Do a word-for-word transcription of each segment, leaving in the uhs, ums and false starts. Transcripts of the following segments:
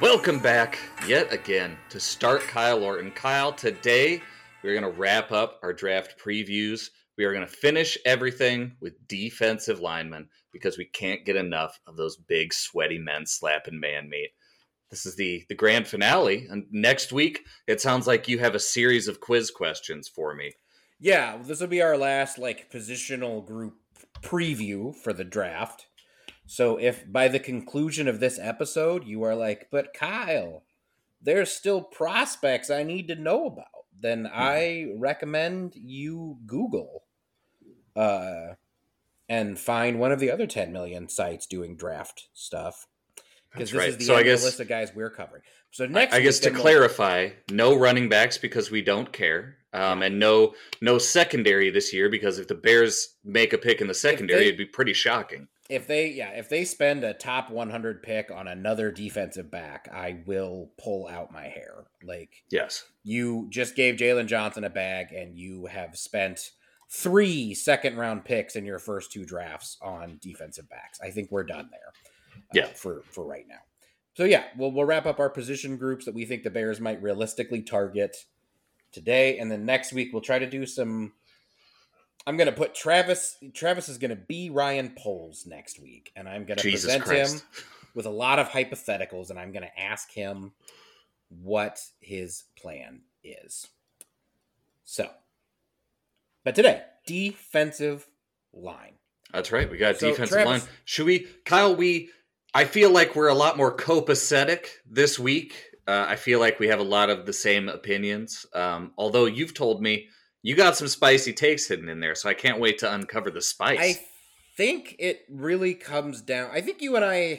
Welcome back yet again to Start Kyle Orton. Kyle, today we're going to wrap up our draft previews. We are going to finish everything with defensive linemen because we can't get enough of those big, sweaty men slapping man meat. This is the, the grand finale. And next week, it sounds like you have a series of quiz questions for me. Yeah, this will be our last like positional group preview for the draft. So if by the conclusion of this episode you are like, but Kyle, there's still prospects I need to know about, then mm-hmm. I recommend you Google uh, and find one of the other ten million sites doing draft stuff. Because this right. is the so end I guess, of the list of guys we're covering. So next, I, I guess to clarify, no running backs because we don't care, um, yeah. and no no secondary this year because if the Bears make a pick in the secondary, they, it'd be pretty shocking. If they yeah, if they spend a top one hundred pick on another defensive back, I will pull out my hair. Like yes, you just gave Jalen Johnson a bag, and you have spent three second round picks in your first two drafts on defensive backs. I think we're done there. Yeah, uh, for for right now. So yeah, we'll we'll wrap up our position groups that we think the Bears might realistically target today, and then next week we'll try to do some. I'm gonna put Travis. Travis is gonna be Ryan Poles next week, and I'm gonna Jesus present Christ. him with a lot of hypotheticals, and I'm gonna ask him what his plan is. So, but today, defensive line. That's right. We got so, defensive Travis, line. Should we, Kyle? We. I feel like we're a lot more copacetic this week. Uh, I feel like we have a lot of the same opinions. Um, although you've told me you got some spicy takes hidden in there, so I can't wait to uncover the spice. I think it really comes down. I think you and I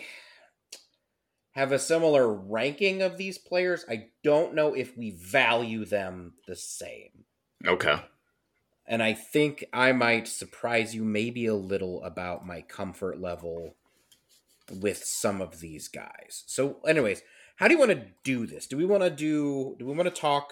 have a similar ranking of these players. I don't know if we value them the same. Okay. And I think I might surprise you maybe a little about my comfort level with some of these guys. So anyways, how do you want to do this? Do we want to do, do we want to talk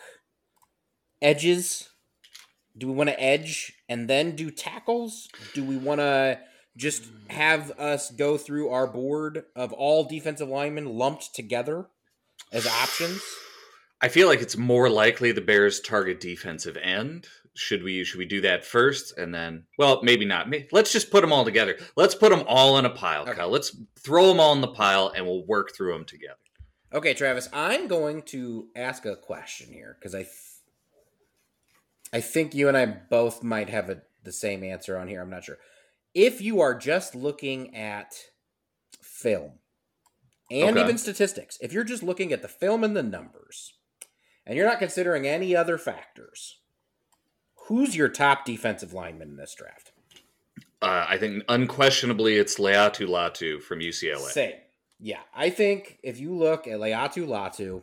edges? Do we want to edge and then do tackles? Do we want to just have us go through our board of all defensive linemen lumped together as options? I feel like it's more likely the Bears target defensive end. Should we should we do that first and then, well, maybe not. Let's just put them all together. Let's put them all in a pile, okay. Kyle. Let's throw them all in the pile and we'll work through them together. Okay, Travis, I'm going to ask a question here because I, th- I think you and I both might have a, the same answer on here. I'm not sure. If you are just looking at film and okay. even statistics, if you're just looking at the film and the numbers and you're not considering any other factors, who's your top defensive lineman in this draft? Uh, I think unquestionably it's Laiatu Latu from U C L A. Same. Yeah, I think if you look at Laiatu Latu,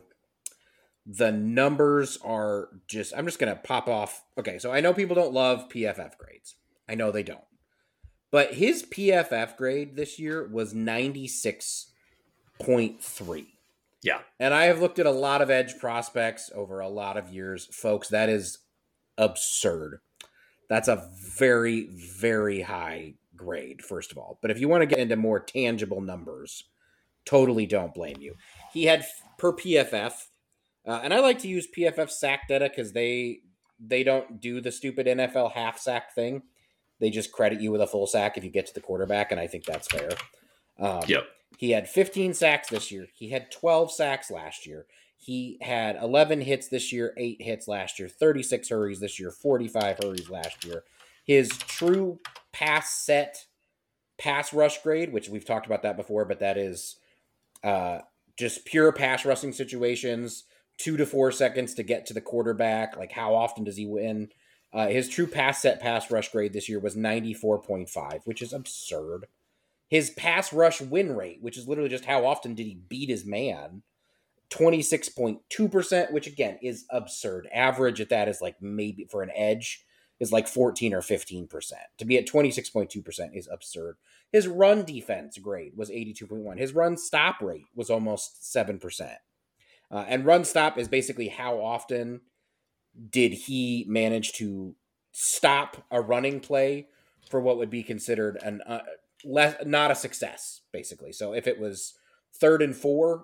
the numbers are just, I'm just going to pop off. Okay, so I know people don't love P F F grades. I know they don't. But his P F F grade this year was ninety-six point three. Yeah. And I have looked at a lot of edge prospects over a lot of years. Folks, that is absurd. That's a very, very high grade, first of all. But if you want to get into more tangible numbers, totally don't blame you. He had per P F F, uh, and I like to use P F F sack data because they they don't do the stupid N F L half sack thing. They just credit you with a full sack if you get to the quarterback, and I think that's fair. Um, yep. He had fifteen sacks this year. He had twelve sacks last year. He had eleven hits this year, eight hits last year, thirty-six hurries this year, forty-five hurries last year. His true pass set, pass rush grade, which we've talked about that before, but that is uh, just pure pass rushing situations, two to four seconds to get to the quarterback. Like, how often does he win? Uh, his true pass set pass rush grade this year was ninety-four point five, which is absurd. His pass rush win rate, which is literally just how often did he beat his man, twenty-six point two percent, which again is absurd. Average at that is like maybe for an edge is like fourteen or fifteen percent. To be at twenty-six point two percent is absurd. His run defense grade was eighty-two point one. His run stop rate was almost seven percent. Uh, and run stop is basically how often did he manage to stop a running play for what would be considered an uh, less, not a success, basically. So if it was third and four,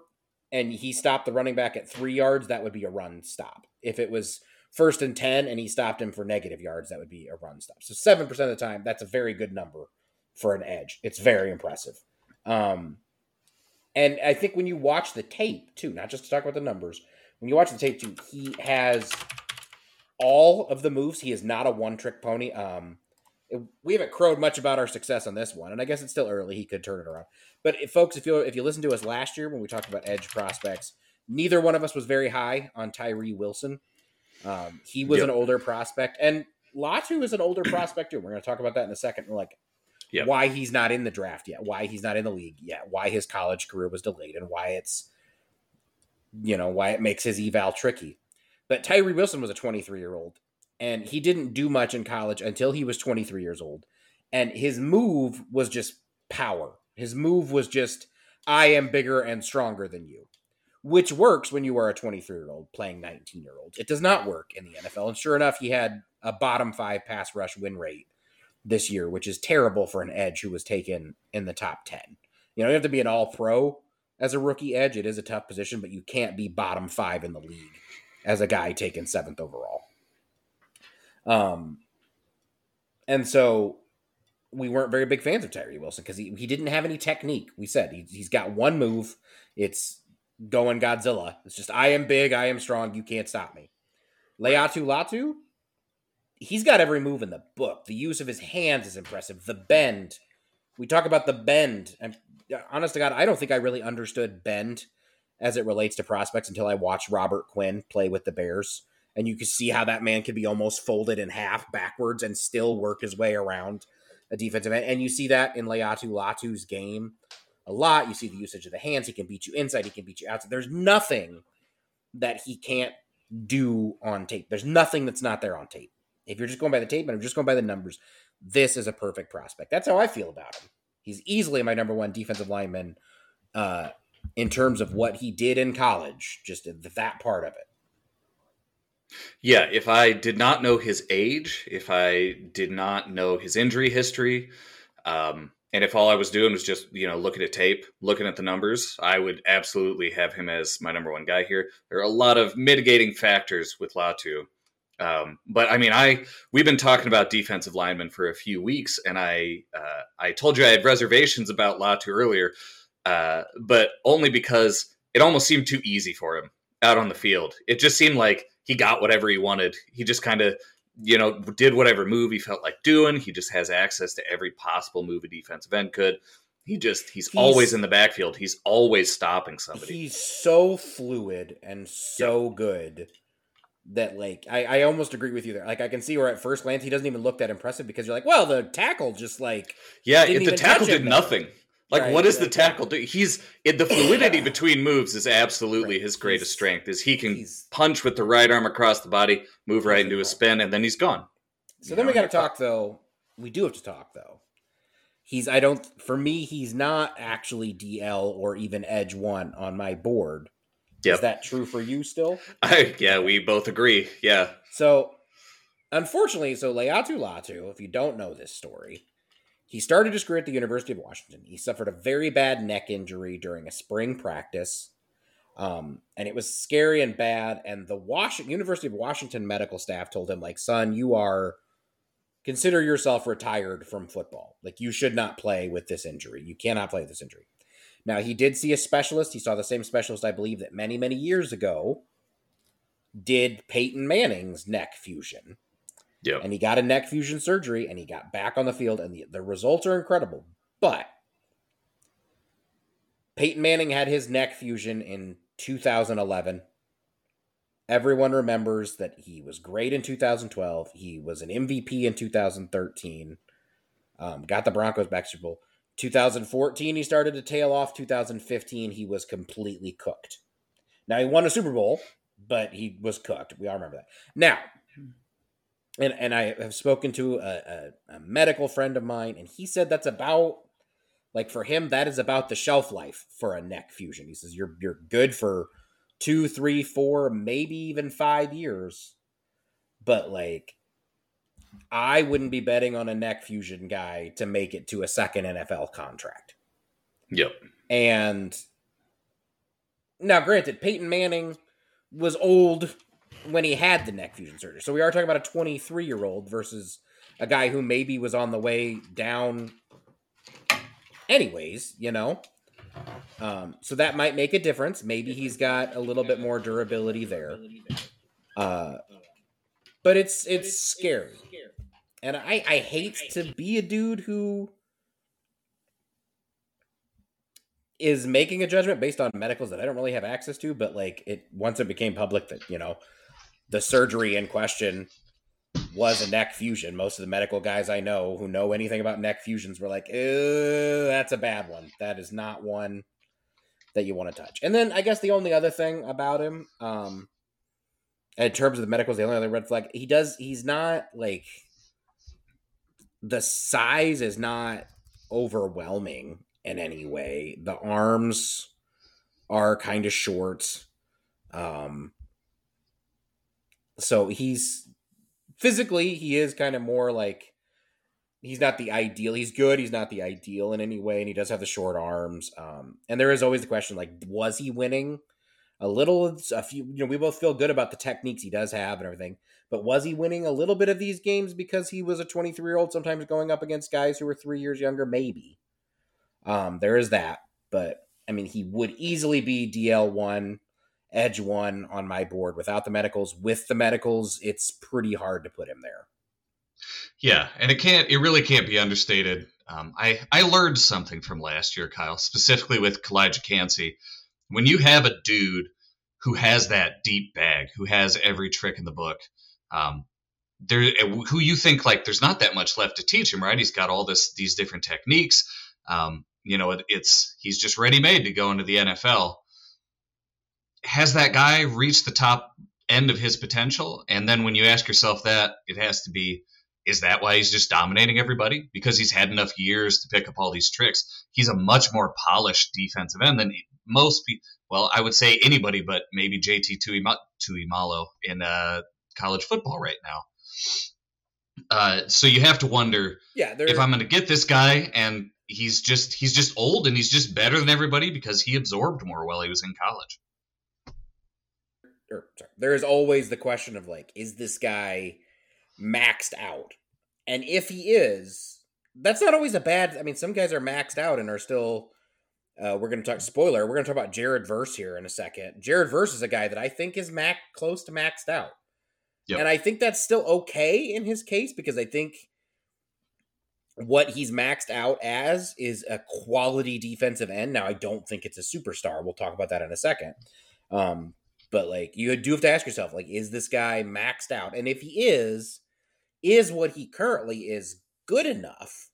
and he stopped the running back at three yards, that would be a run stop. If it was first and ten and he stopped him for negative yards, that would be a run stop. So seven percent of the time, that's a very good number for an edge. It's very impressive. Um, and I think when you watch the tape, too, not just to talk about the numbers, when you watch the tape, too, he has all of the moves. He is not a one-trick pony. Um, it, we haven't crowed much about our success on this one, and I guess it's still early. He could turn it around. But if, folks, if you if you listen to us last year when we talked about edge prospects, neither one of us was very high on Tyree Wilson. Um, he was yep. an older prospect, and Latu is an older prospect too. We're going to talk about that in a second. We're like, yep. why he's not in the draft yet, why he's not in the league yet, why his college career was delayed, and why it's, you know, why it makes his eval tricky. But Tyree Wilson was a twenty-three-year-old, and he didn't do much in college until he was twenty-three years old. And his move was just power. His move was just, I am bigger and stronger than you. Which works when you are a twenty-three-year-old playing nineteen-year-olds. It does not work in the N F L. And sure enough, he had a bottom five pass rush win rate this year, which is terrible for an edge who was taken in the top ten. You know, you have to be an all-pro as a rookie edge. It is a tough position, but you can't be bottom five in the league as a guy taken seventh overall. Um, and so we weren't very big fans of Tyree Wilson because he, he didn't have any technique. We said he, he's got one move. It's going Godzilla. It's just, I am big, I am strong, you can't stop me. Laiatu Latu, he's got every move in the book. The use of his hands is impressive. The bend. We talk about the bend. And honest to God, I don't think I really understood bend as it relates to prospects until I watched Robert Quinn play with the Bears. And you could see how that man could be almost folded in half backwards and still work his way around a defensive end. And you see that in Laiatu Latu's game a lot. You see the usage of the hands. He can beat you inside. He can beat you outside. There's nothing that he can't do on tape. There's nothing that's not there on tape. If you're just going by the tape and I'm just going by the numbers, this is a perfect prospect. That's how I feel about him. He's easily my number one defensive lineman uh, in terms of what he did in college, just that part of it. Yeah, if I did not know his age, if I did not know his injury history, um, and if all I was doing was just, you know, looking at tape, looking at the numbers, I would absolutely have him as my number one guy here. There are a lot of mitigating factors with Latu. Um, but I mean, I, we've been talking about defensive linemen for a few weeks, and I, uh, I told you I had reservations about Latu earlier, uh, but only because it almost seemed too easy for him out on the field. It just seemed like he got whatever he wanted. He just kind of, you know, did whatever move he felt like doing. He just has access to every possible move a defensive end could. He just, he's, he's always in the backfield. He's always stopping somebody. He's so fluid and so yeah. good that, like, I, I almost agree with you there. Like, I can see where at first glance he doesn't even look that impressive because you're like, well, the tackle just like, yeah, if the tackle did nothing. Like, right, what does like, the tackle do? He's it, the fluidity between moves is absolutely right. his greatest he's, strength. Is he can punch with the right arm across the body, move right into a spin, and then he's gone. So you then know, we got to talk though. We do have to talk though. He's I don't for me. He's not actually D L or even edge one on my board. Yep. Is that true for you still? I, yeah, we both agree. Yeah. So, unfortunately, so Laiatu Latu, if you don't know this story, he started his career at the University of Washington. He suffered a very bad neck injury during a spring practice, um, and it was scary and bad. And the Washington University of Washington medical staff told him, like, son, you are, consider yourself retired from football. Like, you should not play with this injury. You cannot play with this injury. Now, he did see a specialist. He saw the same specialist, I believe, that many, many years ago did Peyton Manning's neck fusion. Yep. And he got a neck fusion surgery, and he got back on the field, and the, the results are incredible. But Peyton Manning had his neck fusion in two thousand eleven. Everyone remembers that he was great in two thousand twelve. He was an M V P in two thousand thirteen. Um, got the Broncos back to Super Bowl. two thousand fourteen, he started to tail off. two thousand fifteen, he was completely cooked. Now, he won a Super Bowl, but he was cooked. We all remember that. Now, and, and I have spoken to a, a, a medical friend of mine, and he said that's about, like, for him, that is about the shelf life for a neck fusion. He says you're you're good for two, three, four, maybe even five years. But, like, I wouldn't be betting on a neck fusion guy to make it to a second N F L contract. Yep. And Now, granted, Peyton Manning was old when he had the neck fusion surgery. So we are talking about a twenty-three-year-old versus a guy who maybe was on the way down anyways, you know? Um, so that might make a difference. Maybe he's got a little bit more durability there. Uh, but it's it's scary. And I, I hate to be a dude who is making a judgment based on medicals that I don't really have access to, but like it once it became public that, you know, the surgery in question was a neck fusion. Most of the medical guys I know who know anything about neck fusions were like, ew, that's a bad one. That is not one that you want to touch. And then I guess the only other thing about him, um, in terms of the medicals, the only other red flag, he does, he's not like, the size is not overwhelming in any way. The arms are kind of short. Um, so he's physically, he is kind of more like, he's not the ideal. He's good. He's not the ideal in any way. And he does have the short arms. Um, and there is always the question, like, was he winning a little, a few, you know, we both feel good about the techniques he does have and everything, but was he winning a little bit of these games because he was a twenty-three year old, sometimes going up against guys who were three years younger? Maybe. Um, there is that, but I mean, he would easily be D L one, edge one on my board without the medicals. With the medicals, it's pretty hard to put him there. Yeah, and it can't, it really can't be understated. Um, I, I learned something from last year, Kyle, specifically with Kalijah Cansey. When you have a dude who has that deep bag, who has every trick in the book, um, there, who you think like there's not that much left to teach him, right? He's got all this, these different techniques. Um, you know, it, it's, he's just ready made to go into the N F L. Has that guy reached the top end of his potential? And then when you ask yourself that, it has to be, is that why he's just dominating everybody? Because he's had enough years to pick up all these tricks. He's a much more polished defensive end than most people. Well, I would say anybody, but maybe J T Tuimoloau in uh, college football right now. Uh, so you have to wonder, yeah, if I'm going to get this guy and he's just he's just old and he's just better than everybody because he absorbed more while he was in college. Or, sorry, there is always the question of like, is this guy maxed out? And if he is, that's not always a bad, I mean, some guys are maxed out and are still, uh, we're going to talk, spoiler, we're going to talk about Jared Verse here in a second. Jared Verse is a guy that I think is max, close to maxed out. Yep. And I think that's still okay in his case because I think what he's maxed out as is a quality defensive end. Now, I don't think it's a superstar. We'll talk about that in a second. Um, but like, you do have to ask yourself, like, is this guy maxed out? And if he is, is what he currently is good enough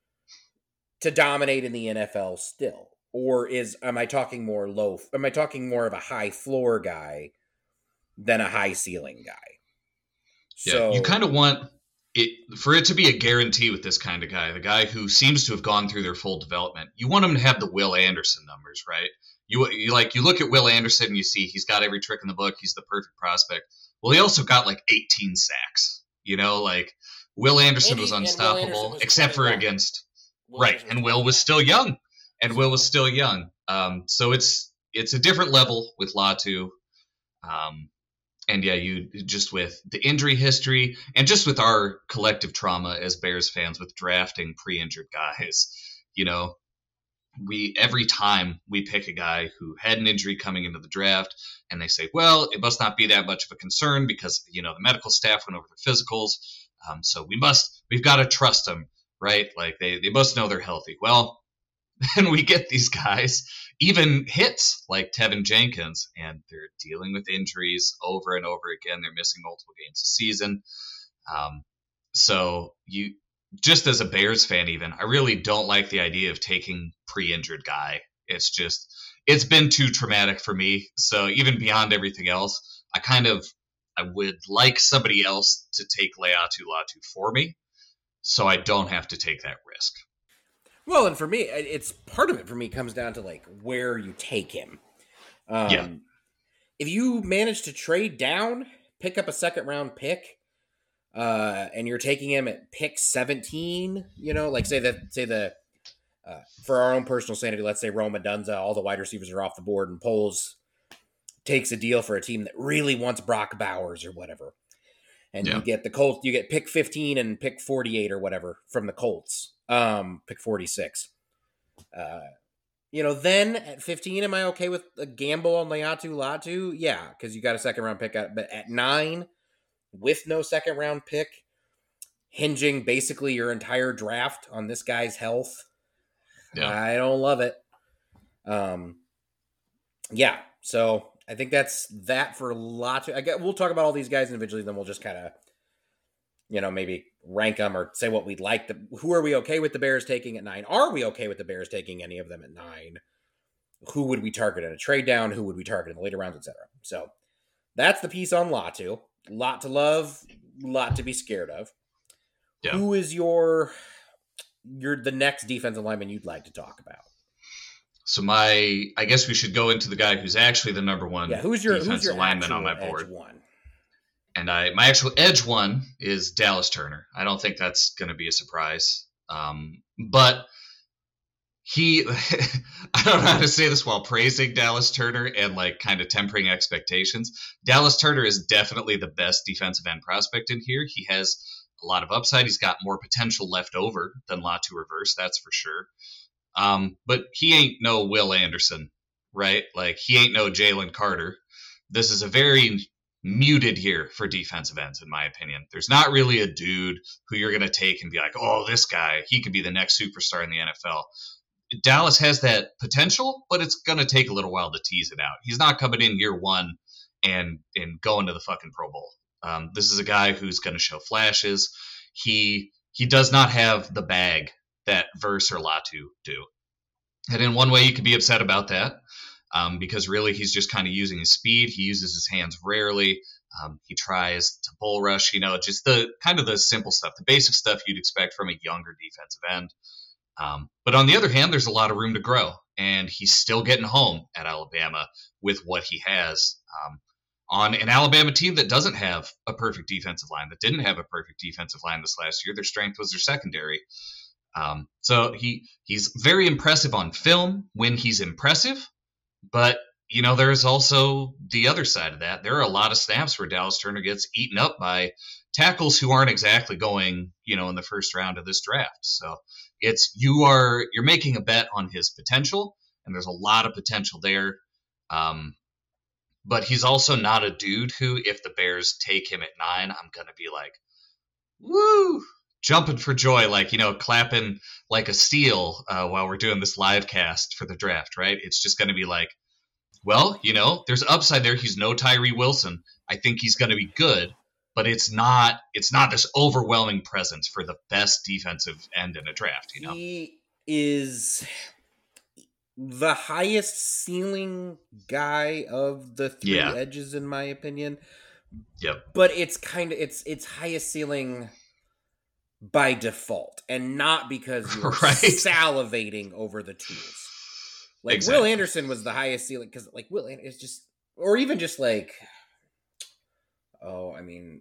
to dominate in the N F L still? Or is, am I talking more low, am I talking more of a high floor guy than a high ceiling guy? Yeah, so, you kind of want it for it to be a guarantee with this kind of guy, the guy who seems to have gone through their full development. You want him to have the Will Anderson numbers, right? You, you like you look at Will Anderson and you see he's got every trick in the book. He's the perfect prospect. Well, he also got like eighteen sacks. You know, like Will Anderson he, was unstoppable, Anderson was except for young. against Will right, Anderson and Will was still young, and Will was still young. Um, so it's it's a different level with Latu. Um, And yeah, you just with the injury history and just with our collective trauma as Bears fans with drafting pre-injured guys, you know, we every time we pick a guy who had an injury coming into the draft and they say, well, it must not be that much of a concern because, you know, the medical staff went over the physicals. Um, so we must we've got to trust them, right? Like they, they must know they're healthy. Well, then we get these guys, even hits like Tevin Jenkins, and they're dealing with injuries over and over again. They're missing multiple games a season. Um, so you, just as a Bears fan, even, I really don't like the idea of taking pre-injured guy. It's just, it's been too traumatic for me. So even beyond everything else, I kind of, I would like somebody else to take Laiatu Latu for me so I don't have to take that risk. Well, and for me, it's part of it for me comes down to like where you take him. Um, yeah. If you manage to trade down, pick up a second round pick, uh, and you're taking him at pick seventeen, you know, like say that, say the, uh, for our own personal sanity, let's say Rome Odunze, all the wide receivers are off the board and Poles takes a deal for a team that really wants Brock Bowers or whatever. And Yeah. you get the Colts, you get pick fifteen and pick forty-eight or whatever from the Colts, um, pick forty-six. Uh, you know, then at fifteen, am I okay with a gamble on Laiatu Latu? Yeah, because you got a second round pick. At, but at nine, with no second round pick, hinging basically your entire draft on this guy's health, Yeah. I don't love it. Um, yeah, so I think that's that for Latu. I get, we'll talk about all these guys individually, then we'll just kind of, you know, maybe rank them or say what we'd like. The, who are we okay with the Bears taking at nine? Are we okay with the Bears taking any of them at nine? Who would we target in a trade down? Who would we target in the later rounds, et cetera? So that's the piece on Latu. Lot to love, lot to be scared of. Yeah. Who is your your the next defensive lineman you'd like to talk about? So my, I guess we should go into the guy who's actually the number one Yeah, who's your defensive who's your lineman on my actual board. edge one? And I, my actual edge one is Dallas Turner. I don't think that's going to be a surprise. Um, but he, I don't know how to say this while praising Dallas Turner and like kind of tempering expectations. Dallas Turner is definitely the best defensive end prospect in here. He has a lot of upside. He's got more potential left over than Latu Reverse, that's for sure. Um, but he ain't no Will Anderson, right? Like he ain't no Jalen Carter. This is a very muted year for defensive ends, in my opinion. There's not really a dude who you're going to take and be like, oh, this guy, he could be the next superstar in the N F L. Dallas has that potential, but it's going to take a little while to tease it out. He's not coming in year one and, and going to the fucking Pro Bowl. Um, this is a guy who's going to show flashes. He he does not have the bag that Verse or Latu do. And in one way, you could be upset about that um, because really he's just kind of using his speed. He uses his hands rarely. Um, he tries to bull rush, you know, just the kind of the simple stuff, the basic stuff you'd expect from a younger defensive end. Um, but on the other hand, there's a lot of room to grow, and he's still getting home at Alabama with what he has um, on an Alabama team that doesn't have a perfect defensive line, that didn't have a perfect defensive line this last year. Their strength was their secondary. Um, so he he's very impressive on film when he's impressive, but you know, there's also the other side of that. There are a lot of snaps where Dallas Turner gets eaten up by tackles who aren't exactly going, you know, in the first round of this draft. So it's you are you're making a bet on his potential, and there's a lot of potential there. Um, but he's also not a dude who, if the Bears take him at nine, I'm gonna be like, woo, jumping for joy, like, you know, clapping like a seal uh, while we're doing this live cast for the draft, right? It's just gonna be like, well, you know, there's upside there. He's no Tyree Wilson. I think he's going to be good, but it's not it's not this overwhelming presence for the best defensive end in a draft, you know? He is the highest ceiling guy of the three Yeah. edges, in my opinion. Yep. But it's kind of it's it's highest ceiling by default, and not because you're Right. salivating over the tools. Like Exactly. Will Anderson was the highest ceiling because, like, Will Anderson is just, or even just like, oh, I mean,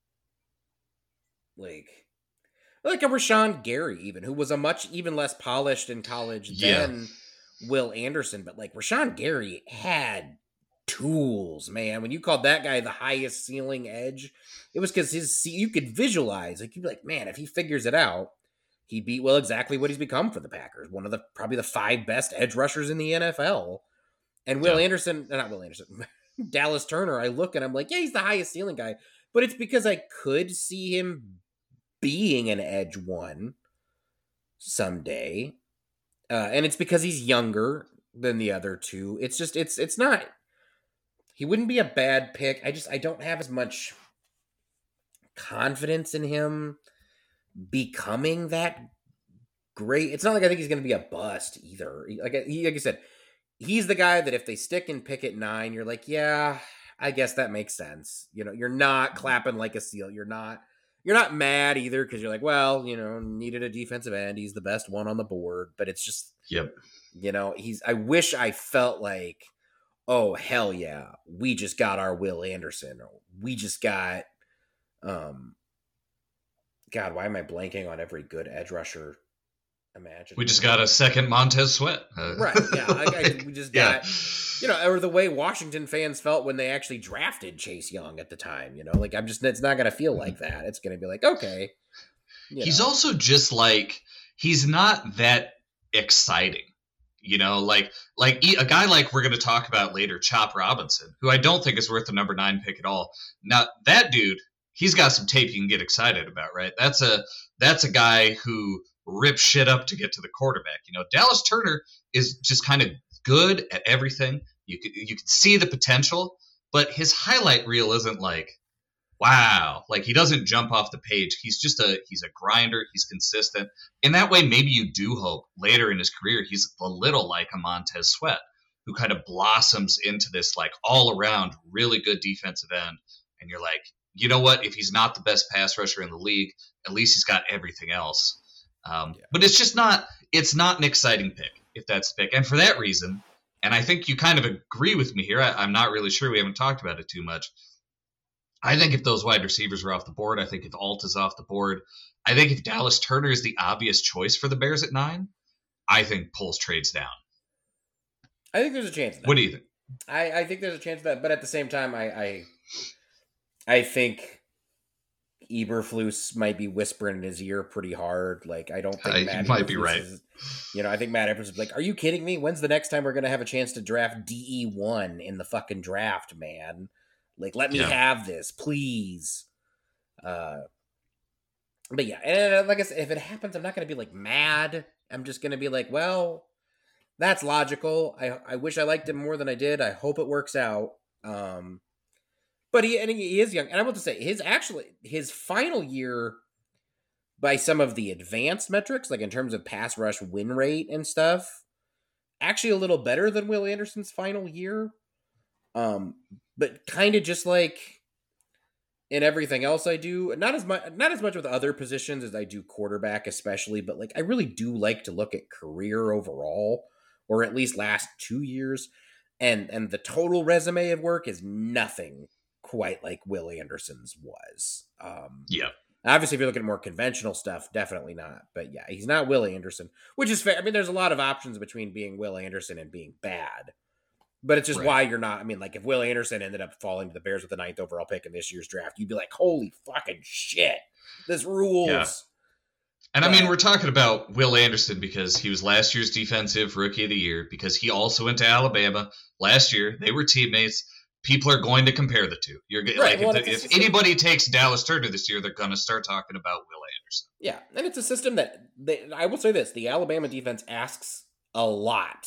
like, like a Rashawn Gary, even who was a much even less polished in college Yeah. than Will Anderson, but like Rashawn Gary had tools, man. When you called that guy the highest ceiling edge, it was because his you could visualize, like you'd be like, man, if he figures it out, he beat Will exactly what he's become for the Packers. One of the probably the five best edge rushers in the N F L. And Will Yeah. Anderson, not Will Anderson, Dallas Turner, I look and I'm like, yeah, he's the highest ceiling guy. But it's because I could see him being an edge one someday. Uh, and it's because he's younger than the other two. It's just, it's, it's not, he wouldn't be a bad pick. I just, I don't have as much confidence in him becoming that great. It's not like I think he's going to be a bust either. Like he, like I said, he's the guy that if they stick and pick at nine, you're like, yeah, I guess that makes sense. You know, you're not clapping like a seal. You're not, you're not mad either because you're like, well, you know, needed a defensive end. He's the best one on the board, but it's just, Yep. you know, he's. I wish I felt like, oh hell yeah, we just got our Will Anderson. Or we just got, um. God, why am I blanking on every good edge rusher? Imagine We just got a second Montez Sweat. Uh, right. Yeah, I, I, we just yeah. got you know, or the way Washington fans felt when they actually drafted Chase Young at the time. You know, like I'm just, it's not going to feel like that. It's going to be like, okay. He's know. also just like, he's not that exciting. You know, like like a guy like we're going to talk about later, Chop Robinson, who I don't think is worth the number nine pick at all. Now, that dude, he's got some tape you can get excited about, right? That's a that's a guy who rips shit up to get to the quarterback. You know, Dallas Turner is just kind of good at everything. You can, you can see the potential, but his highlight reel isn't like, wow, like he doesn't jump off the page. He's just a he's a grinder. He's consistent. In that way, maybe you do hope later in his career he's a little like a Montez Sweat, who kind of blossoms into this like all around really good defensive end. And you're like, you know what? If he's not the best pass rusher in the league, at least he's got everything else. Um, yeah. But it's just not it's not an exciting pick if that's the pick. And for that reason, and I think you kind of agree with me here. I, I'm not really sure. We haven't talked about it too much. I think if those wide receivers are off the board, I think if Alt is off the board, I think if Dallas Turner is the obvious choice for the Bears at nine, I think Poles trades down. I think there's a chance of that. What do you think? I, I think there's a chance of that, but at the same time, I I, I think Eberflus might be whispering in his ear pretty hard. Like, I don't think uh, Matt you might Eberflus be right. Is, you know, I think Matt Eberflus is like, are you kidding me? When's the next time we're going to have a chance to draft D E one in the fucking draft, man? Like, let me yeah. have this, please. Uh, but yeah, and like I said, if it happens, I'm not going to be like mad. I'm just going to be like, well, that's logical. I I wish I liked him more than I did. I hope it works out. Um, but he and he is young, and I want to say his actually his final year, by some of the advanced metrics, like in terms of pass rush win rate and stuff, actually a little better than Will Anderson's final year. Um, but kind of just like in everything else I do, not as much, not as much with other positions as I do quarterback, especially, but like, I really do like to look at career overall, or at least last two years. And, and the total resume of work is nothing quite like Will Anderson's was. Um, yeah. Obviously, if you're looking at more conventional stuff, definitely not. But yeah, he's not Will Anderson, which is fair. I mean, there's a lot of options between being Will Anderson and being bad. But it's just right. why you're not. I mean, like if Will Anderson ended up falling to the Bears with the ninth overall pick in this year's draft, you'd be like, holy fucking shit, this rules. Yeah. And but, I mean, we're talking about Will Anderson because he was last year's defensive rookie of the year, because he also went to Alabama last year. They were teammates. People are going to compare the two. You're right. like well, if, if anybody takes Dallas Turner this year, they're going to start talking about Will Anderson. Yeah, and it's a system that they, I will say this: the Alabama defense asks a lot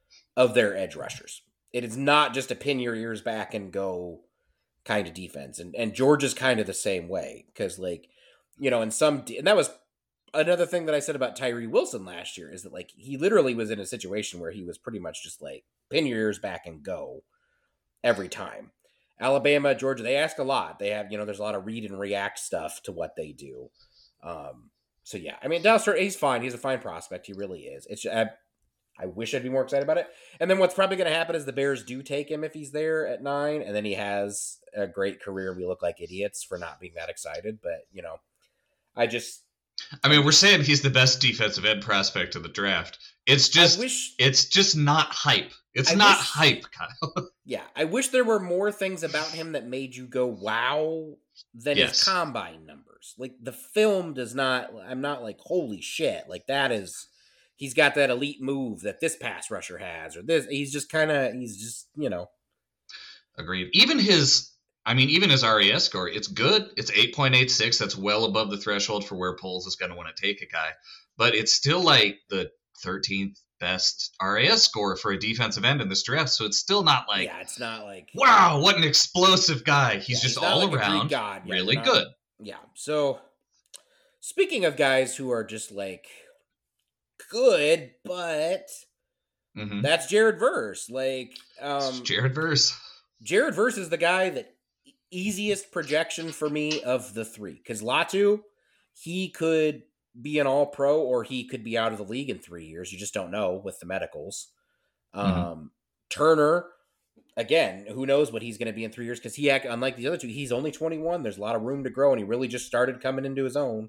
of their edge rushers. It is not just a pin your ears back and go kind of defense. And and Georgia's kind of the same way. Because, like, you know, in some... And that was another thing that I said about Tyree Wilson last year, is that, like, he literally was in a situation where he was pretty much just, like, pin your ears back and go every time. Alabama, Georgia, they ask a lot. They have, you know, there's a lot of read and react stuff to what they do. Um, so, yeah. I mean, Dallas, he's fine. He's a fine prospect. He really is. It's just... I, I wish I'd be more excited about it. And then what's probably going to happen is the Bears do take him if he's there at nine, and then he has a great career. We look like idiots for not being that excited, but, you know, I just... I mean, we're saying he's the best defensive end prospect of the draft. It's just, wish, it's just not hype. It's I not wish, hype, Kyle. Yeah, I wish there were more things about him that made you go, wow, than yes. his combine numbers. Like, the film does not... I'm not like, holy shit, like, that is... He's got that elite move that this pass rusher has, or this. He's just kind of, he's just, you know. Agreed. Even his, I mean, even his R A S score, it's good. It's eight point eight six. That's well above the threshold for where Poles is going to want to take a guy. But it's still like the thirteenth best R A S score for a defensive end in this draft. So it's still not like, yeah, it's not like, wow, what an explosive guy. He's yeah, just he's all like around yeah, really not, good. Yeah. So speaking of guys who are just like, good, but mm-hmm. that's Jared Verse. Like, um, Jared Verse. Jared Verse is the guy that easiest projection for me of the three. Because Latu, he could be an all-pro or he could be out of the league in three years. You just don't know with the medicals. Um, mm-hmm. Turner, again, who knows what he's going to be in three years? Because he, unlike the other two, he's only twenty-one. There's a lot of room to grow, and he really just started coming into his own.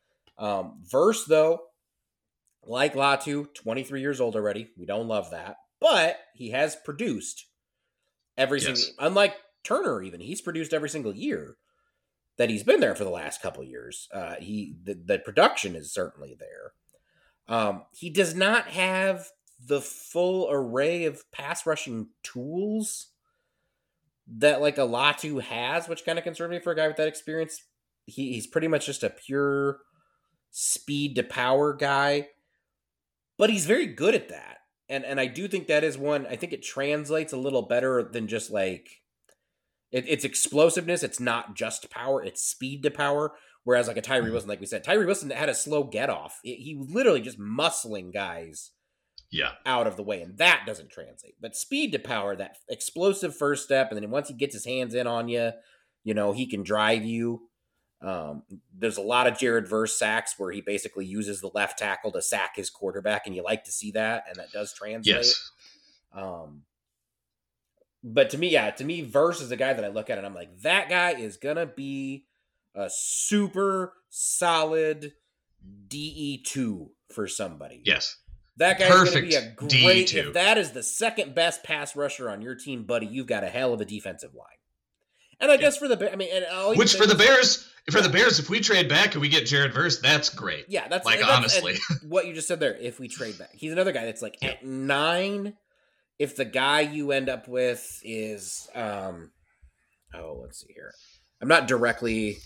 Um, Verse, though, like Latu, twenty-three years old already. We don't love that. but he has produced every Yes. single, unlike Turner even, he's produced every single year that he's been there for the last couple of years. Uh, he the, the production is certainly there. Um, he does not have the full array of pass rushing tools that like a Latu has, which kind of concerns me for a guy with that experience. He, he's pretty much just a pure speed to power guy, but he's very good at that. And and I do think that is one, I think it translates a little better than just like, it, it's explosiveness. It's not just power, it's speed to power. Whereas like a Tyree Wilson, like we said, Tyree Wilson had a slow get off. He was literally just muscling guys yeah. out of the way, and that doesn't translate. But speed to power, that explosive first step, and then once he gets his hands in on you, you know, he can drive you. Um, there's a lot of Jared Verse sacks where he basically uses the left tackle to sack his quarterback, and you like to see that, and that does translate. Yes. Um, but to me, yeah, to me, Verse is a guy that I look at and I'm like, that guy is gonna be a super solid D E two for somebody. Yes. That guy's going to Perfect be a great, D E two. if that is the second best pass rusher on your team, buddy, you've got a hell of a defensive line. And I yeah. guess for the, I mean, and I'll which for the Bears, for the Bears, if we trade back and we get Jared Verse, that's great. Yeah. That's like, that's, honestly, what you just said there. If we trade back, he's another guy that's like yeah. at nine. If the guy you end up with is, um, oh, let's see here. I'm not directly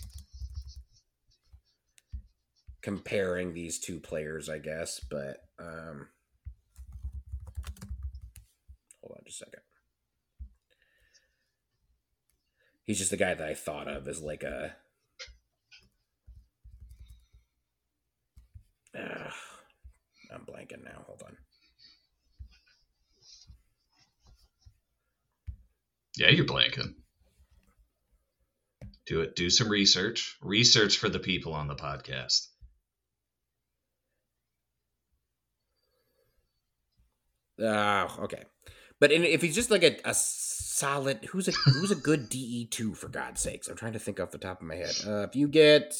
comparing these two players, I guess, but um, hold on just a second. He's just the guy that I thought of as like a uh, I'm blanking now. Hold on. Yeah, you're blanking. Do it. Do some research. Research for the people on the podcast. Uh, okay. But in, if he's just like a, a solid, who's a who's a good D E two for God's sakes? I'm trying to think off the top of my head. Uh, if you get,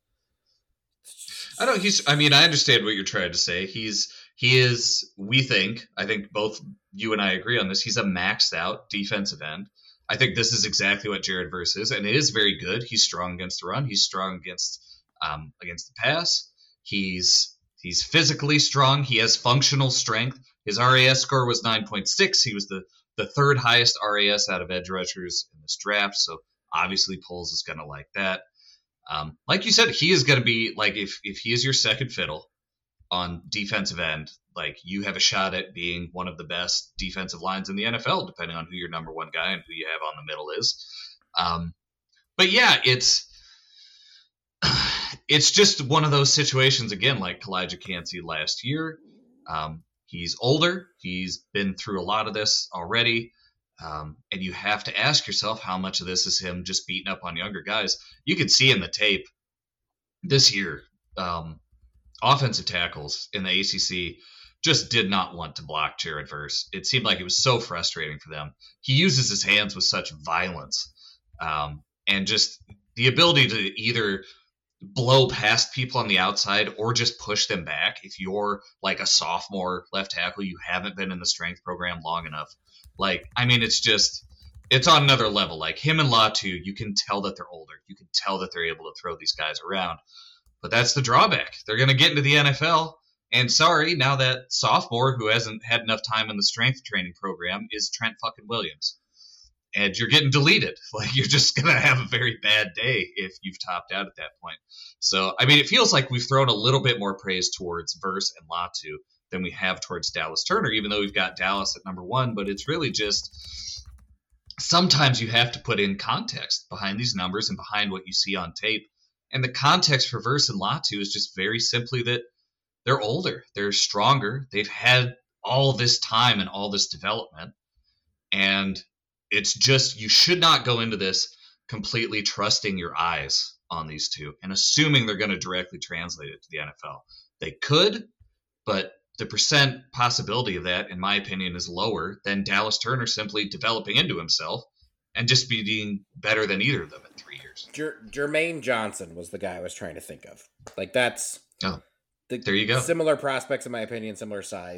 I don't. He's. I mean, I understand what you're trying to say. He's. He is. We think. I think both you and I agree on this. He's a maxed out defensive end. I think this is exactly what Jared Verse is, and it is very good. He's strong against the run. He's strong against um, against the pass. He's he's physically strong. He has functional strength. His R A S score was nine point six. He was the, the third highest R A S out of edge rushers in this draft, so obviously Poles is going to like that. Um, like you said, he is going to be, like, if, if he is your second fiddle on defensive end, like, you have a shot at being one of the best defensive lines in the N F L, depending on who your number one guy and who you have on the middle is. Um, but, yeah, it's it's just one of those situations, again, like Kalijah Kancey last year. Um, He's older. He's been through a lot of this already. Um, and you have to ask yourself how much of this is him just beating up on younger guys. You could see in the tape this year, um, offensive tackles in the A C C just did not want to block Jared Verse. It seemed like it was so frustrating for them. He uses his hands with such violence. Um, and just the ability to either blow past people on the outside or just push them back. If you're like a sophomore left tackle, you haven't been in the strength program long enough. Like, I mean, it's just, it's on another level. Like him and Latu, you can tell that they're older. You can tell that they're able to throw these guys around. But that's the drawback. They're going to get into the N F L. And sorry, now that sophomore who hasn't had enough time in the strength training program is Trent fucking Williams. And you're getting deleted. Like, you're just going to have a very bad day if you've topped out at that point. So, I mean, it feels like we've thrown a little bit more praise towards Verse and Latu than we have towards Dallas Turner, even though we've got Dallas at number one. But it's really just sometimes you have to put in context behind these numbers and behind what you see on tape. And the context for Verse and Latu is just very simply that they're older. They're stronger. They've had all this time and all this development. And it's just, you should not go into this completely trusting your eyes on these two and assuming they're going to directly translate it to the N F L. They could, but the percent possibility of that, in my opinion, is lower than Dallas Turner simply developing into himself and just being better than either of them in three years. Jer- Jermaine Johnson was the guy I was trying to think of. Like, that's... Oh, the, there you go. Similar prospects, in my opinion, similar size.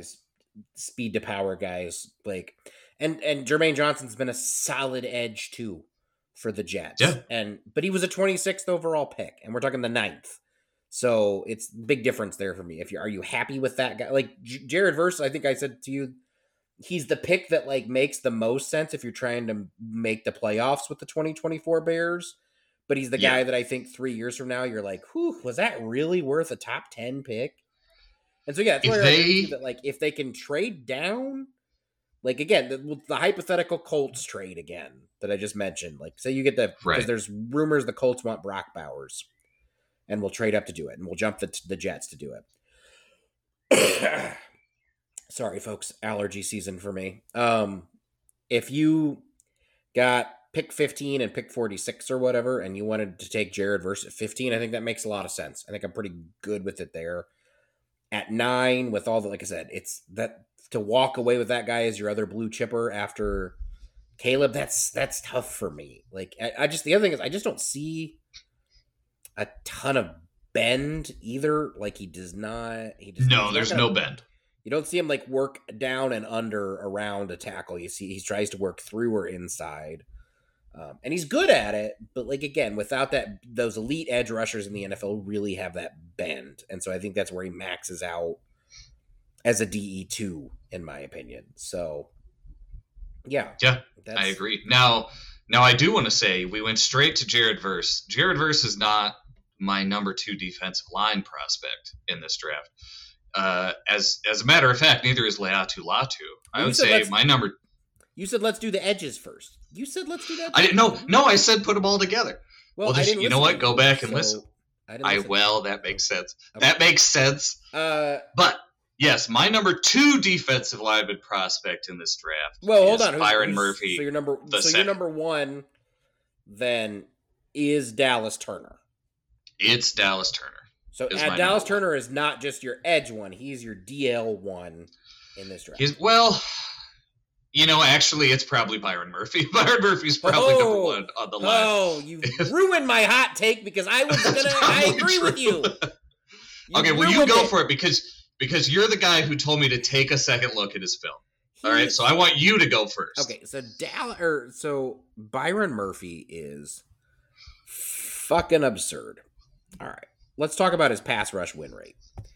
speed to power guys. Like, and, and Jermaine Johnson's been a solid edge too for the Jets. Yeah. And, but he was a twenty-sixth overall pick, and we're talking the ninth. So it's big difference there for me. If you are you happy with that guy? Like J- Jared Verse, I think I said to you, he's the pick that like makes the most sense if you're trying to make the playoffs with the twenty twenty-four Bears. But he's the Yeah. guy that I think three years from now you're like, whew, was that really worth a top ten pick? And so yeah, that's If where they- I agree that like if they can trade down, like again, the, the hypothetical Colts trade again that I just mentioned. Like say you get the because Right. there's rumors the Colts want Brock Bowers. And we'll trade up to do it, and we'll jump the, the Jets to do it. Sorry, folks. Allergy season for me. Um, if you got pick fifteen and pick forty-six or whatever, and you wanted to take Jared Verse at fifteen, I think that makes a lot of sense. I think I'm pretty good with it there. At nine, with all the, like I said, it's that to walk away with that guy as your other blue chipper after Caleb, that's that's tough for me. Like, I, I just, the other thing is, I just don't see a ton of bend either. Like he does not. He does. No, there's gonna, no bend. You don't see him like work down and under around a tackle. You see he tries to work through or inside, um, and he's good at it. But like again, without that, those elite edge rushers in the N F L really have that bend, and so I think that's where he maxes out as a D E two, in my opinion. So, yeah, Yeah, that's, I agree. Now, now I do want to say we went straight to Jared Verse. Jared Verse is not my number two defensive line prospect in this draft. Uh, as as a matter of fact, neither is Laiatu Latu. I You would said say let's- my number. You said let's do the edges first. You said let's do that. I didn't know. No, I said put them all together. Well, I just- didn't you know listen what? to Go you, back and so listen. I, didn't I listen. well, that makes sense. Okay. That makes sense. Uh, But yes, my number two defensive lineman prospect in this draft. well, hold is on. Who's- Byron who's- Murphy. So your number. the So your second. number one, then, is Dallas Turner. It's Dallas Turner. So Is uh, my Dallas number one. Turner is not just your edge one; he's your D L one in this draft. He's well, you know, actually, it's probably Byron Murphy. Byron Murphy's probably Oh, number one on the line. Oh, you ruined my hot take because I was That's gonna. I probably agree with you. true. You Okay, well, you ruined go it. for it because because you're the guy who told me to take a second look at his film. All right, He's- so I want you to go first. Okay, so Dal or so Byron Murphy is fucking absurd. All right, let's talk about his pass rush win rate.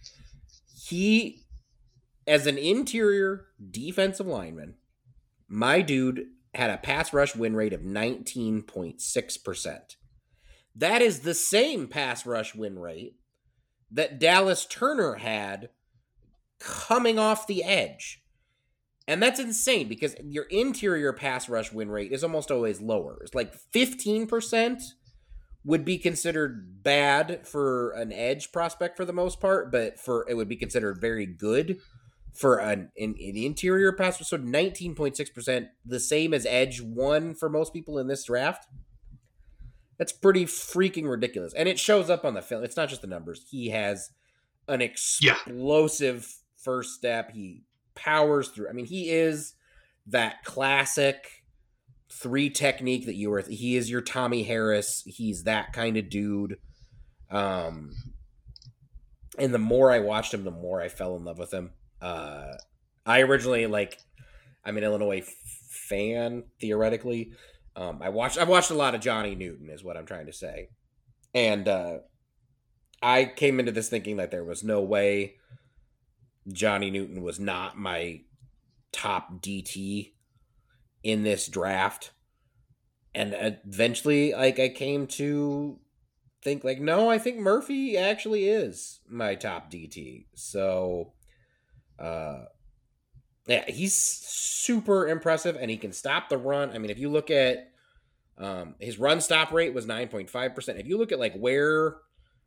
He, as an interior defensive lineman, my dude had a pass rush win rate of nineteen point six percent. That is the same pass rush win rate that Dallas Turner had coming off the edge. And that's insane because your interior pass rush win rate is almost always lower. It's like fifteen percent would be considered bad for an edge prospect for the most part, but for it would be considered very good for an, an, an interior pass. So nineteen point six percent, the same as edge one for most people in this draft. That's pretty freaking ridiculous. And it shows up on the film. It's not just the numbers. He has an explosive first step. He powers through. I mean, he is that classic three technique that you were. He is your Tommy Harris. He's that kind of dude. Um, and the more I watched him, the more I fell in love with him. Uh, I originally like. I'm an Illinois f- fan theoretically. Um, I watched. I watched a lot of Johnny Newton, is what I'm trying to say, and uh, I came into this thinking that there was no way Johnny Newton was not my top D T in this draft. And eventually, like, I came to think, like, no, I think Murphy actually is my top D T. So, uh, yeah, he's super impressive, and he can stop the run. I mean, if you look at um, his run stop rate was nine point five percent. If you look at, like, where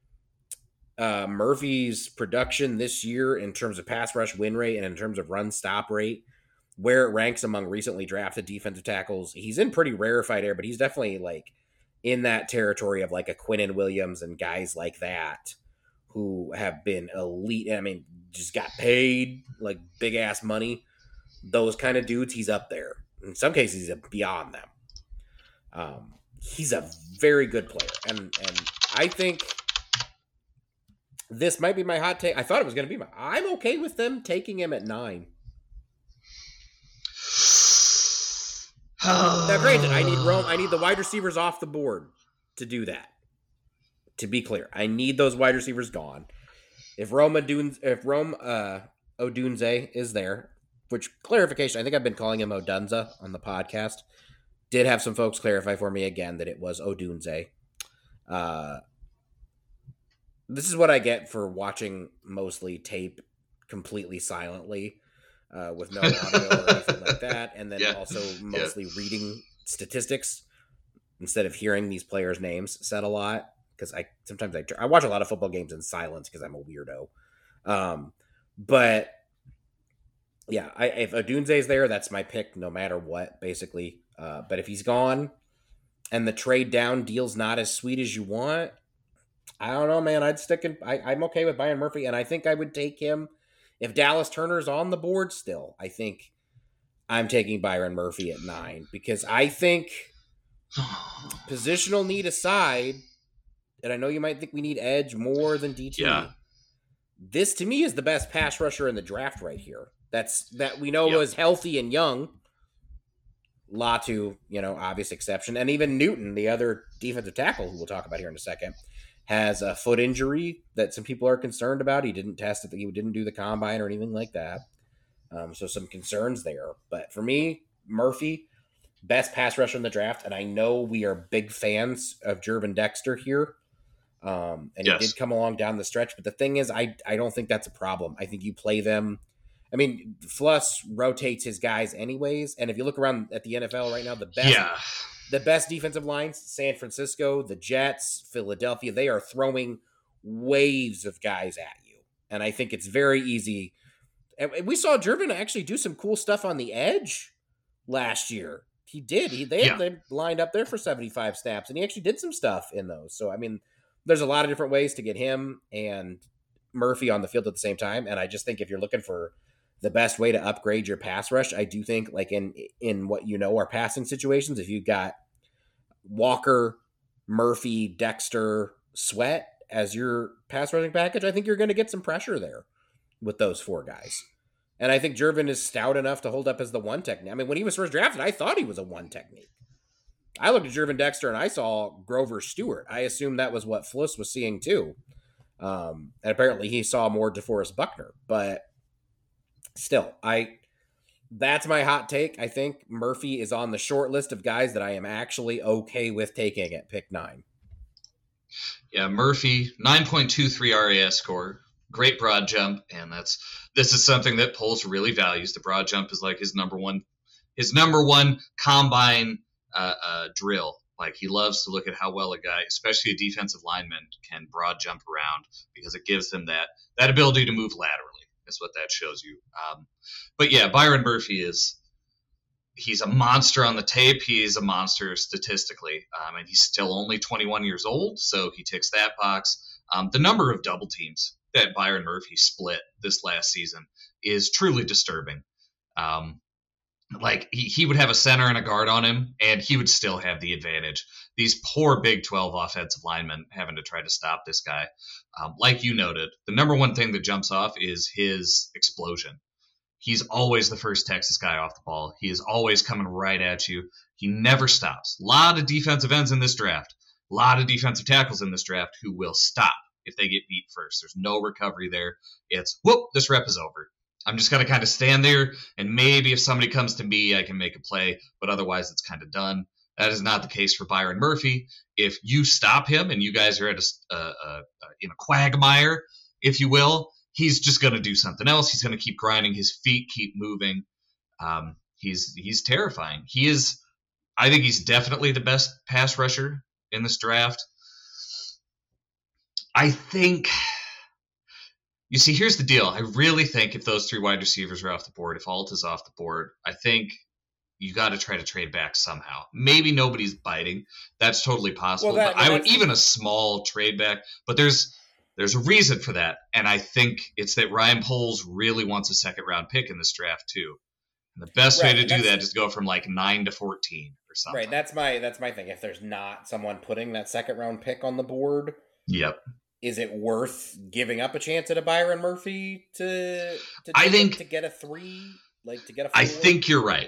Uh, Murphy's production this year in terms of pass rush win rate and in terms of run stop rate, where it ranks among recently drafted defensive tackles, he's in pretty rarefied air, but he's definitely like in that territory of like a Quinnen Williams and guys like that who have been elite. I mean, just got paid like big ass money. Those kind of dudes, he's up there. In some cases, he's beyond them. Um, he's a very good player, and and I think this might be my hot take. I thought it was going to be my. I'm okay with them taking him at nine. Now, granted, I need Rome. I need the wide receivers off the board to do that. To be clear, I need those wide receivers gone. If Rome Odunze, if Rome uh, Odunze is there, which clarification, I think I've been calling him Odunze on the podcast. Did have some folks clarify for me again that it was Odunze. Uh, this is what I get for watching mostly tape completely silently. Uh, with no audio or anything like that, and then yeah. also mostly yeah. reading statistics instead of hearing these players' names said a lot. Because I sometimes I I watch a lot of football games in silence because I'm a weirdo. Um, but yeah, I, if Odunze's there, that's my pick no matter what, basically. Uh, but if he's gone and the trade down deal's not as sweet as you want, I don't know, man. I'd stick in. I, I'm okay with Byron Murphy, and I think I would take him. If Dallas Turner's on the board still, I think I'm taking Byron Murphy at nine because I think positional need aside, and I know you might think we need edge more than D T. Yeah. This to me is the best pass rusher in the draft right here. That's that we know Yep. was healthy and young. Latu, you know, obvious exception, and even Newton, the other defensive tackle who we'll talk about here in a second, has a foot injury that some people are concerned about. He didn't test it. He didn't do the combine or anything like that. Um, so some concerns there. But for me, Murphy, best pass rusher in the draft. And I know we are big fans of Jervin Dexter here. Um, and Yes. he did come along down the stretch. But the thing is, I, I don't think that's a problem. I think you play them. I mean, Fluss rotates his guys anyways. And if you look around at the N F L right now, the best Yeah. The best defensive lines, San Francisco, the Jets, Philadelphia, they are throwing waves of guys at you. And I think it's very easy. And we saw Jervin actually do some cool stuff on the edge last year. He did. He They had Yeah. them lined up there for seventy-five snaps, and he actually did some stuff in those. So, I mean, there's a lot of different ways to get him and Murphy on the field at the same time. And I just think if you're looking for the best way to upgrade your pass rush, I do think like in in what you know are passing situations, if you got Walker, Murphy, Dexter, Sweat as your pass rushing package, I think you're going to get some pressure there with those four guys. And I think Jervin is stout enough to hold up as the one technique. I mean, when he was first drafted, I thought he was a one technique. I looked at Jervin Dexter and I saw Grover Stewart. I assumed that was what Fluss was seeing too. Um, and apparently he saw more DeForest Buckner, but still, I that's my hot take. I think Murphy is on the short list of guys that I am actually okay with taking at pick nine. Yeah, Murphy, nine point two three R A S score, great broad jump, and that's this is something that Poles really values. The broad jump is like his number one, his number one combine uh, uh, drill. Like he loves to look at how well a guy, especially a defensive lineman, can broad jump around because it gives them that that ability to move laterally. Is what that shows you. Um, but yeah, Byron Murphy is he's a monster on the tape. He's a monster statistically. Um, and he's still only twenty-one years old, so he ticks that box. Um, the number of double teams that Byron Murphy split this last season is truly disturbing. Um, like he, he would have a center and a guard on him, and he would still have the advantage. These poor Big twelve offensive linemen having to try to stop this guy. Um, like you noted, the number one thing that jumps off is his explosion. He's always the first Texas guy off the ball. He is always coming right at you. He never stops. A lot of defensive ends in this draft, a lot of defensive tackles in this draft who will stop if they get beat first. There's no recovery there. It's, whoop, this rep is over. I'm just going to kind of stand there, and maybe if somebody comes to me, I can make a play, but otherwise it's kind of done. That is not the case for Byron Murphy. If you stop him and you guys are at a, a, a, in a quagmire, if you will, he's just going to do something else. He's going to keep grinding. His feet keep moving. Um, he's he's terrifying. He is, I think he's definitely the best pass rusher in this draft. I think, you see, here's the deal. I really think if those three wide receivers are off the board, if Alt is off the board, I think you got to try to trade back somehow. Maybe nobody's biting. That's totally possible. Well, that- but I would that's- even a small trade back. But there's there's a reason for that, and I think it's that Ryan Poles really wants a second round pick in this draft too. And the best Right, way to and do that's- that is to go from like nine to fourteen or something. Right, that's my that's my thing. If there's not someone putting that second round pick on the board, Yep. is it worth giving up a chance at a Byron Murphy to? to I to- think- to get a three, like to get a. I four? think you're right.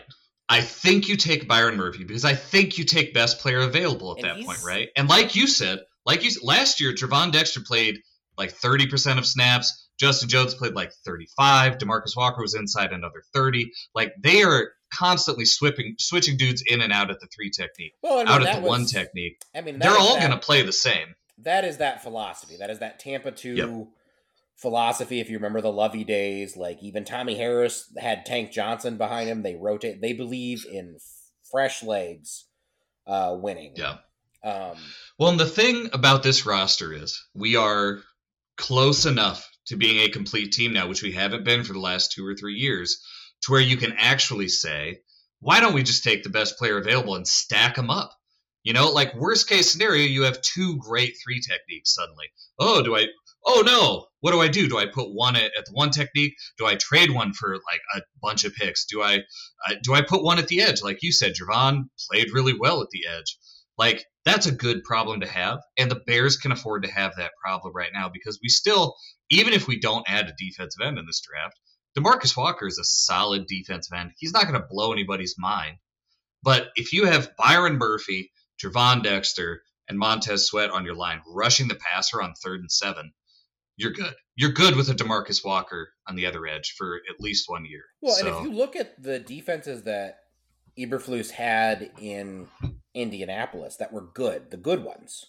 I think you take Byron Murphy because I think you take best player available at And that he's- point, right? And like you said, like you last year, Javon Dexter played like thirty percent of snaps. Justin Jones played like thirty-five. DeMarcus Walker was inside another thirty. Like they are constantly switching switching dudes in and out at the three technique, Well, I mean, out at that the was- one technique. I mean, that They're is all that- going to play the same. That is that philosophy. That is that Tampa two Yep. philosophy. If you remember the Lovey days, like even Tommy Harris had Tank Johnson behind him. They rotate. They believe in fresh legs uh, winning. Yeah. Um, Well, and the thing about this roster is we are close enough to being a complete team now, which we haven't been for the last two or three years, to where you can actually say, why don't we just take the best player available and stack them up? You know, like worst case scenario, you have two great three techniques suddenly. Oh, do I? Oh no! What do I do? Do I put one at, at the one technique? Do I trade one for like a bunch of picks? Do I uh, do I put one at the edge? Like you said, Javon played really well at the edge. Like that's a good problem to have, and the Bears can afford to have that problem right now because we still, even if we don't add a defensive end in this draft, DeMarcus Walker is a solid defensive end. He's not going to blow anybody's mind. But if you have Byron Murphy, Javon Dexter, and Montez Sweat on your line rushing the passer on third and seven, you're good. You're good with a DeMarcus Walker on the other edge for at least one year. well, so, and if you look at the defenses that Eberflus had in Indianapolis that were good, the good ones,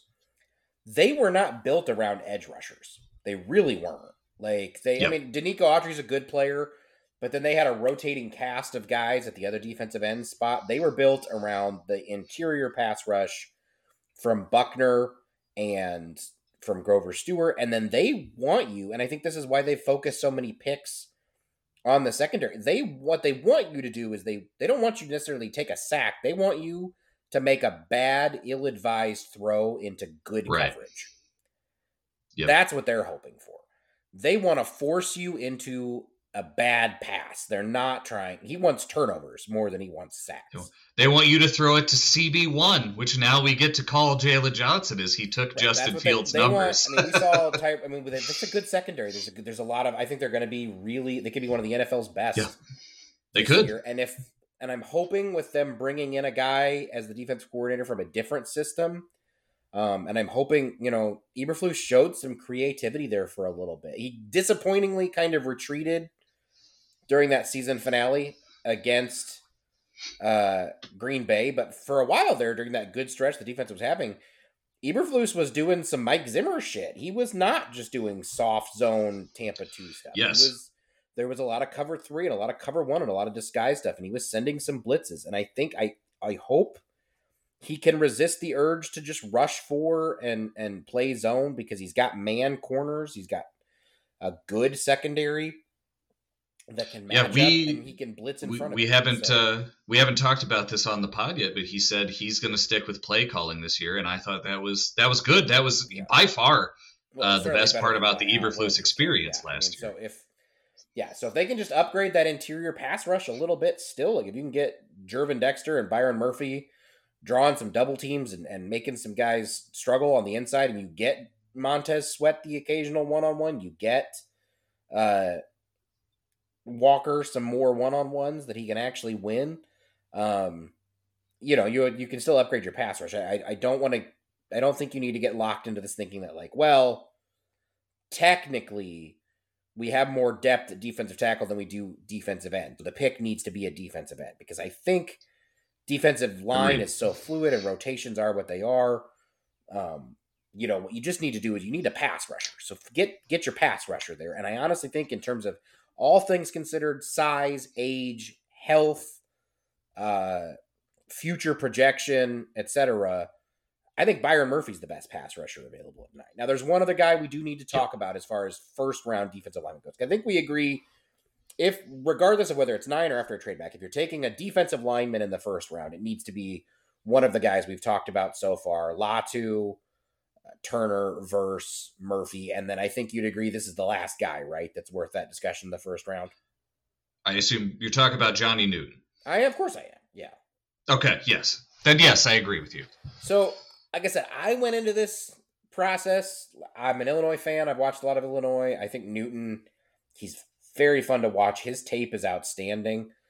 they were not built around edge rushers. They really weren't. Like they, Yep. I mean, Danico Autry's a good player, but then they had a rotating cast of guys at the other defensive end spot. They were built around the interior pass rush from Buckner and from Grover Stewart, and then they want you, and I think this is why they focus so many picks on the secondary. They what they want you to do is they they don't want you to necessarily take a sack. They want you to make a bad, ill-advised throw into good Right. coverage. Yep. That's what they're hoping for. They want to force you into a bad pass. They're not trying. He wants turnovers more than he wants sacks. they want you to throw it to C B one, which now we get to call Jalen Johnson as he took Right, Justin that's what they- Fields' they numbers. Want, I mean, we saw. Ty- I mean, with it, it's a good secondary. There's a good, there's a lot of. I think they're going to be really. They could be one of the N F L's best. Yeah, they this could. year. And if and I'm hoping with them bringing in a guy as the defensive coordinator from a different system. Um, and I'm hoping, you know, Eberflus showed some creativity there for a little bit. He disappointingly kind of retreated during that season finale against uh, Green Bay, but for a while there, during that good stretch the defense was having, Eberflus was doing some Mike Zimmer shit. He was not just doing soft zone Tampa two stuff. Yes. He was, there was a lot of cover three and a lot of cover one and a lot of disguise stuff, and he was sending some blitzes. And I think I I hope he can resist the urge to just rush for and and play zone because he's got man corners. He's got a good secondary that can match Yeah, we- up and he can blitz in We, front of we him. haven't So- uh, we haven't talked about this on the pod yet, but he said he's going to stick with play calling this year, and I thought that was that was good. That was Yeah. by far Well, uh, it's the certainly best better part than about the what Al Eberflus was. experience Yeah, I last mean, year. So if yeah, so if they can just upgrade that interior pass rush a little bit, still, like if you can get Jervin Dexter and Byron Murphy drawing some double teams and, and making some guys struggle on the inside, and you get Montez Sweat the occasional one on one, you get uh, Walker some more one on ones that he can actually win. Um, you know, you you can still upgrade your pass rush. I I don't want to. I don't think you need to get locked into this thinking that like, well, technically we have more depth at defensive tackle than we do defensive end. So the pick needs to be a defensive end because I think defensive line Agreed. is so fluid and rotations are what they are. Um, you know, what you just need to do is you need a pass rusher. So get get your pass rusher there. And I honestly think in terms of all things considered, size, age, health, uh, future projection, et cetera, I think Byron Murphy's the best pass rusher available at night. Now, there's one other guy we do need to talk about as far as first round defensive lineman goes. I think we agree, if regardless of whether it's nine or after a trade back, if you're taking a defensive lineman in the first round, it needs to be one of the guys we've talked about so far: Latu, uh, Turner, Verse, Murphy, and then I think you'd agree this is the last guy, right? That's worth that discussion in the first round. I assume you're talking about Johnny Newton. I, of course, I am. Yeah. Okay, yes. Then yes, I agree with you. So, like I said, I went into this process. I'm an Illinois fan. I've watched a lot of Illinois. I think Newton, he's very fun to watch. His tape is outstanding.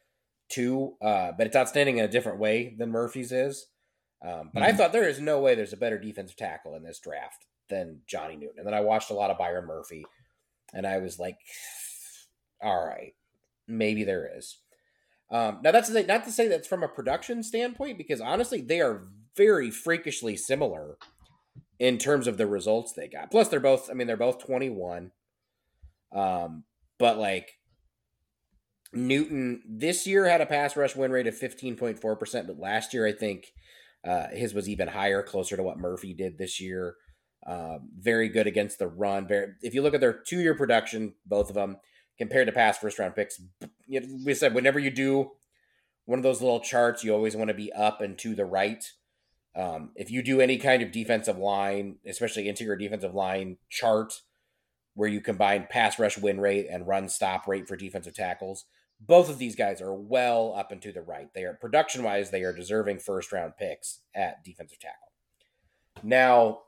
too, uh, but it's outstanding in a different way than Murphy's is. Um, but Mhm. I thought there is no way there's a better defensive tackle in this draft than Johnny Newton. And then I watched a lot of Byron Murphy, and I was like, all right, maybe there is. Um, now, that's the thing, not to say that's from a production standpoint, because honestly, they are very freakishly similar in terms of the results they got. Plus, they're both, I mean, they're both twenty-one. Um, but like, Newton this year had a pass rush win rate of fifteen point four percent, but last year I think uh, his was even higher, closer to what Murphy did this year. Um, very good against the run. Very, if you look at their two-year production, both of them, compared to past first-round picks, you know, we said whenever you do one of those little charts, you always want to be up and to the right. Um, if you do any kind of defensive line, especially interior defensive line chart, where you combine pass rush win rate and run stop rate for defensive tackles, both of these guys are well up and to the right. They are, production wise, they are deserving first round picks at defensive tackle. Now,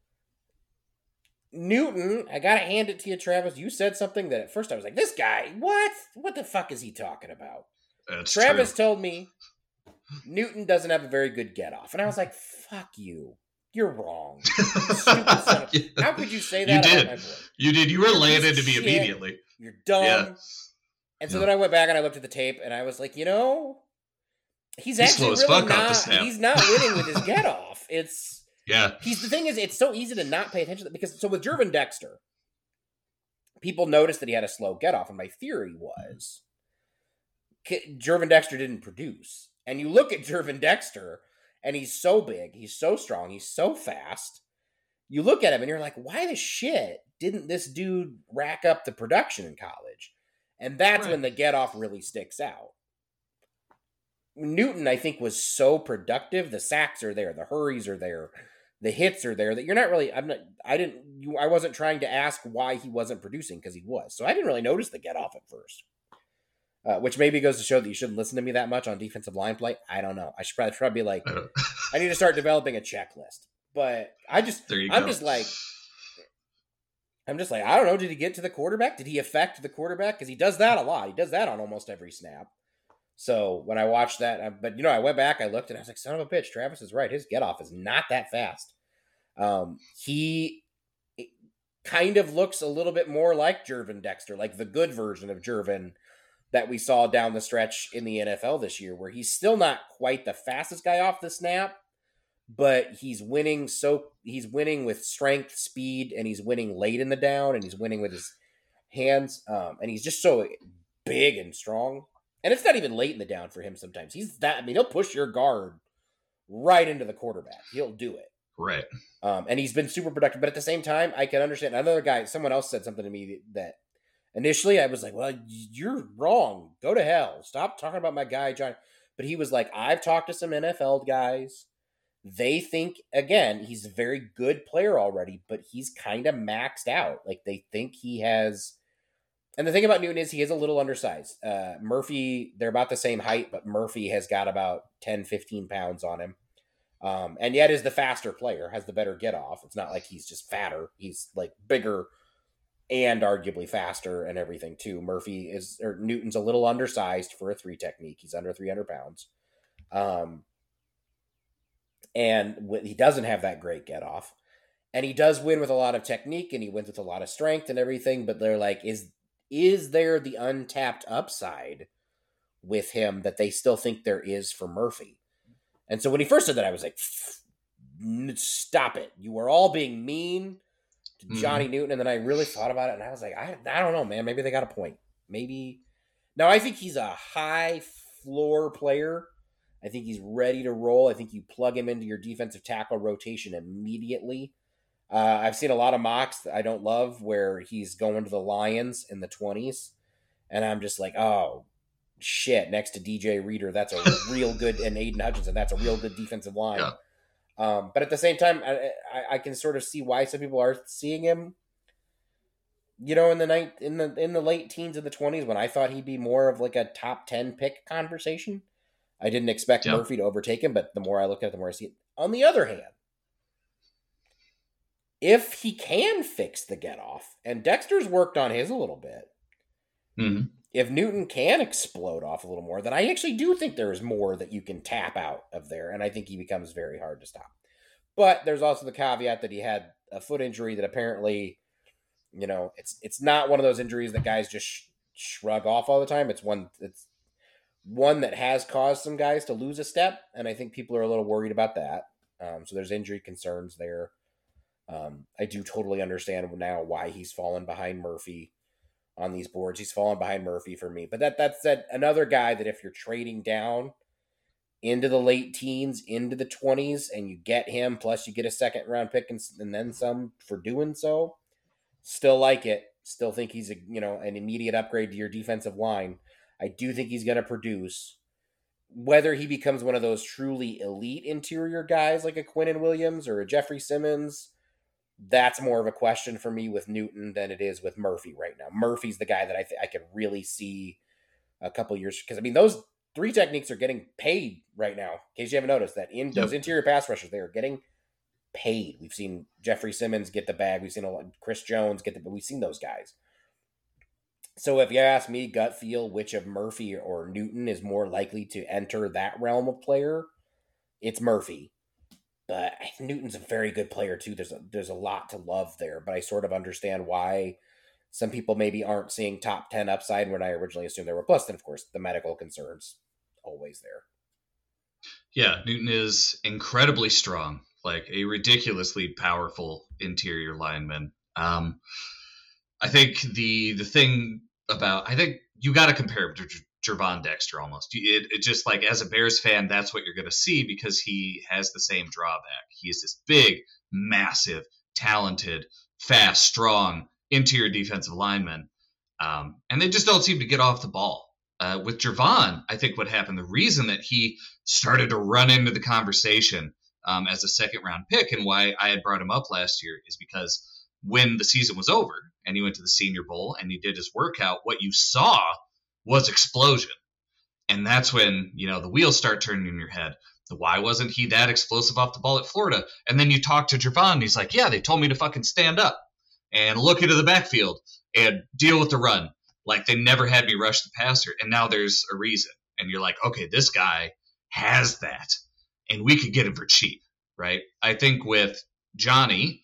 Newton, I gotta hand it to you, Travis. You said something that at first I was like, this guy, what? What the fuck is he talking about? That's Travis true. told me Newton doesn't have a very good get off. And I was like, fuck you. You're wrong. Stupid son of- How could you say that You about did. my boy? You did. You were You're a laying piece into of me shit. immediately. You're dumb. Yeah. And so Yeah. then I went back and I looked at the tape and I was like, you know, he's He's actually slow as really fuck off the not. snap. He's not winning with his get off. It's Yeah. he's the thing is, it's so easy to not pay attention to, because so with Jervin Dexter, people noticed that he had a slow get off, and my theory was K- Jervin Dexter didn't produce. And you look at Jervin Dexter, and he's so big, he's so strong, he's so fast. You look at him and you're like, why the shit didn't this dude rack up the production in college? And that's Right. when the get off really sticks out. Newton, I think, was so productive. The sacks are there, the hurries are there, the hits are there, that you're not really, I'm not, I didn't, you, I wasn't trying to ask why he wasn't producing, because he was. So I didn't really notice the get off at first. Uh, which maybe goes to show that you shouldn't listen to me that much on defensive line play. I don't know. I should probably, probably be like, I don't- I need to start developing a checklist. But I just, There you I'm go. just like, I'm just like, I don't know. Did he get to the quarterback? Did he affect the quarterback? Because he does that a lot. He does that on almost every snap. So when I watched that, I, but you know, I went back, I looked, and I was like, son of a bitch, Travis is right. His get off is not that fast. Um, he kind of looks a little bit more like Jervin Dexter, like the good version of Jervin that we saw down the stretch in the N F L this year, where he's still not quite the fastest guy off the snap, but he's winning. So he's winning with strength, speed, and he's winning late in the down, and he's winning with his hands. Um, and he's just so big and strong. And it's not even late in the down for him sometimes. He's that, I mean, he'll push your guard right into the quarterback. He'll do it. Right. Um, and he's been super productive. But at the same time, I can understand. Another guy, someone else said something to me that initially I was like, well, you're wrong. Go to hell. Stop talking about my guy, John. But he was like, I've talked to some N F L guys. They think, again, he's a very good player already, but he's kind of maxed out. Like, they think he has... And the thing about Newton is he is a little undersized. Uh, Murphy, they're about the same height, but Murphy has got about ten, fifteen pounds on him. Um, and yet is the faster player, has the better get off. It's not like he's just fatter. He's like bigger and arguably faster and everything too. Murphy is, or Newton's a little undersized for a three technique. He's under three hundred pounds. Um, and w- he doesn't have that great get off. And he does win with a lot of technique, and he wins with a lot of strength and everything. But they're like, is, is there the untapped upside with him that they still think there is for Murphy? And so when he first said that, I was like, stop it. You were all being mean to Johnny mm-hmm. Newton. And then I really thought about it, and I was like, I, I don't know, man. Maybe they got a point. Maybe. Now, I think he's a high floor player. I think he's ready to roll. I think you plug him into your defensive tackle rotation immediately. Uh, I've seen a lot of mocks that I don't love where he's going to the Lions in the twenties. And I'm just like, oh, shit, next to D J Reader, that's a real good, and Aiden Hutchinson, that's a real good defensive line. Yeah. Um, but at the same time, I, I, I can sort of see why some people are seeing him, you know, in the night, in the in the late teens and the twenties, when I thought he'd be more of like a top ten pick conversation. I didn't expect yeah. Murphy to overtake him, but the more I look at it, the more I see it. On the other hand, if he can fix the get off, and Dexter's worked on his a little bit, mm-hmm. if Newton can explode off a little more, then I actually do think there is more that you can tap out of there, and I think he becomes very hard to stop. But there's also the caveat that he had a foot injury that apparently, you know, it's it's not one of those injuries that guys just sh- shrug off all the time. It's one it's one that has caused some guys to lose a step, and I think people are a little worried about that. Um, so there's injury concerns there. Um, I do totally understand now why he's fallen behind Murphy on these boards. He's fallen behind Murphy for me. But that that said, another guy that if you're trading down into the late teens, into the twenties, and you get him, plus you get a second round pick and, and then some for doing so, still like it. Still think he's a you know an immediate upgrade to your defensive line. I do think he's going to produce. Whether he becomes one of those truly elite interior guys like a Quinnen Williams or a Jeffrey Simmons, that's more of a question for me with Newton than it is with Murphy right now. Murphy's the guy that I th- I could really see a couple years, because I mean those three techniques are getting paid right now. In case you haven't noticed that, in those yep. interior pass rushers, they are getting paid. We've seen Jeffrey Simmons get the bag. We've seen a lot, Chris Jones get the. But we've seen those guys. So if you ask me, gut feel, which of Murphy or Newton is more likely to enter that realm of player, it's Murphy. But Newton's a very good player too. There's a, there's a lot to love there, but I sort of understand why some people maybe aren't seeing top ten upside when I originally assumed there were. Plus, then of course, the medical concerns always there. Yeah, Newton is incredibly strong, like a ridiculously powerful interior lineman. Um, I think the the thing about I think you got to compare him to J- Gervon Dexter almost. It, it just like as a Bears fan, that's what you're going to see because he has the same drawback. He is this big, massive, talented, fast, strong interior defensive lineman, um, and they just don't seem to get off the ball. Uh, with Gervon, I think what happened, the reason that he started to run into the conversation um, as a second round pick and why I had brought him up last year is because when the season was over and he went to the Senior Bowl and he did his workout, what you saw was explosion. And that's when, you know, the wheels start turning in your head. Why wasn't he that explosive off the ball at Florida? And then you talk to Gervon and he's like, yeah, they told me to fucking stand up and look into the backfield and deal with the run. Like they never had me rush the passer. And now there's a reason. And you're like, okay, this guy has that and we could get him for cheap, right? I think with Johnny,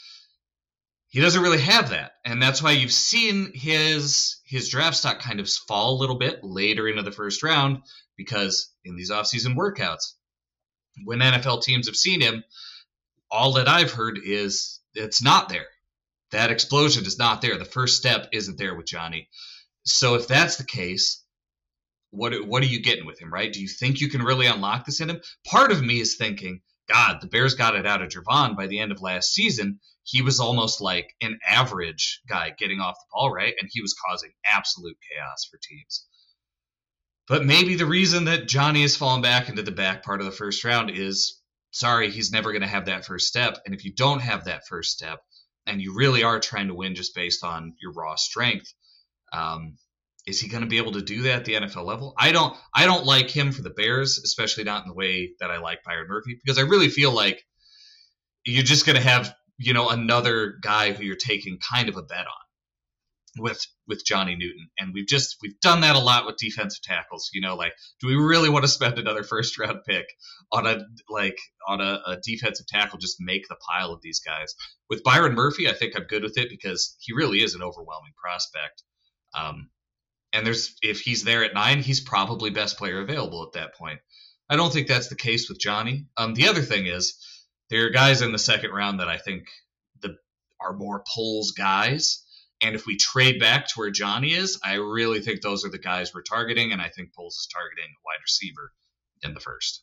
he doesn't really have that. And that's why you've seen his his draft stock kind of fall a little bit later into the first round, because in these offseason workouts, when N F L teams have seen him, all that I've heard is it's not there. That explosion is not there. The first step isn't there with Johnny. So if that's the case, what what are you getting with him, right? Do you think you can really unlock this in him? Part of me is thinking, God, the Bears got it out of Gervon by the end of last season. He was almost like an average guy getting off the ball, right? And he was causing absolute chaos for teams. But maybe the reason that Johnny has fallen back into the back part of the first round is, sorry, he's never going to have that first step. And if you don't have that first step, and you really are trying to win just based on your raw strength, um, is he going to be able to do that at the N F L level? I don't I don't like him for the Bears, especially not in the way that I like Byron Murphy, because I really feel like you're just going to have, you know, another guy who you're taking kind of a bet on with with Johnny Newton. And we've just we've done that a lot with defensive tackles. You know, like, do we really want to spend another first round pick on a like on a, a defensive tackle, just make the pile of these guys? With Byron Murphy, I think I'm good with it because he really is an overwhelming prospect. Um, and there's if he's there at nine, he's probably best player available at that point. I don't think that's the case with Johnny. Um, the other thing is there are guys in the second round that I think the are more pulls guys. And if we trade back to where Johnny is, I really think those are the guys we're targeting, and I think Poles is targeting a wide receiver in the first.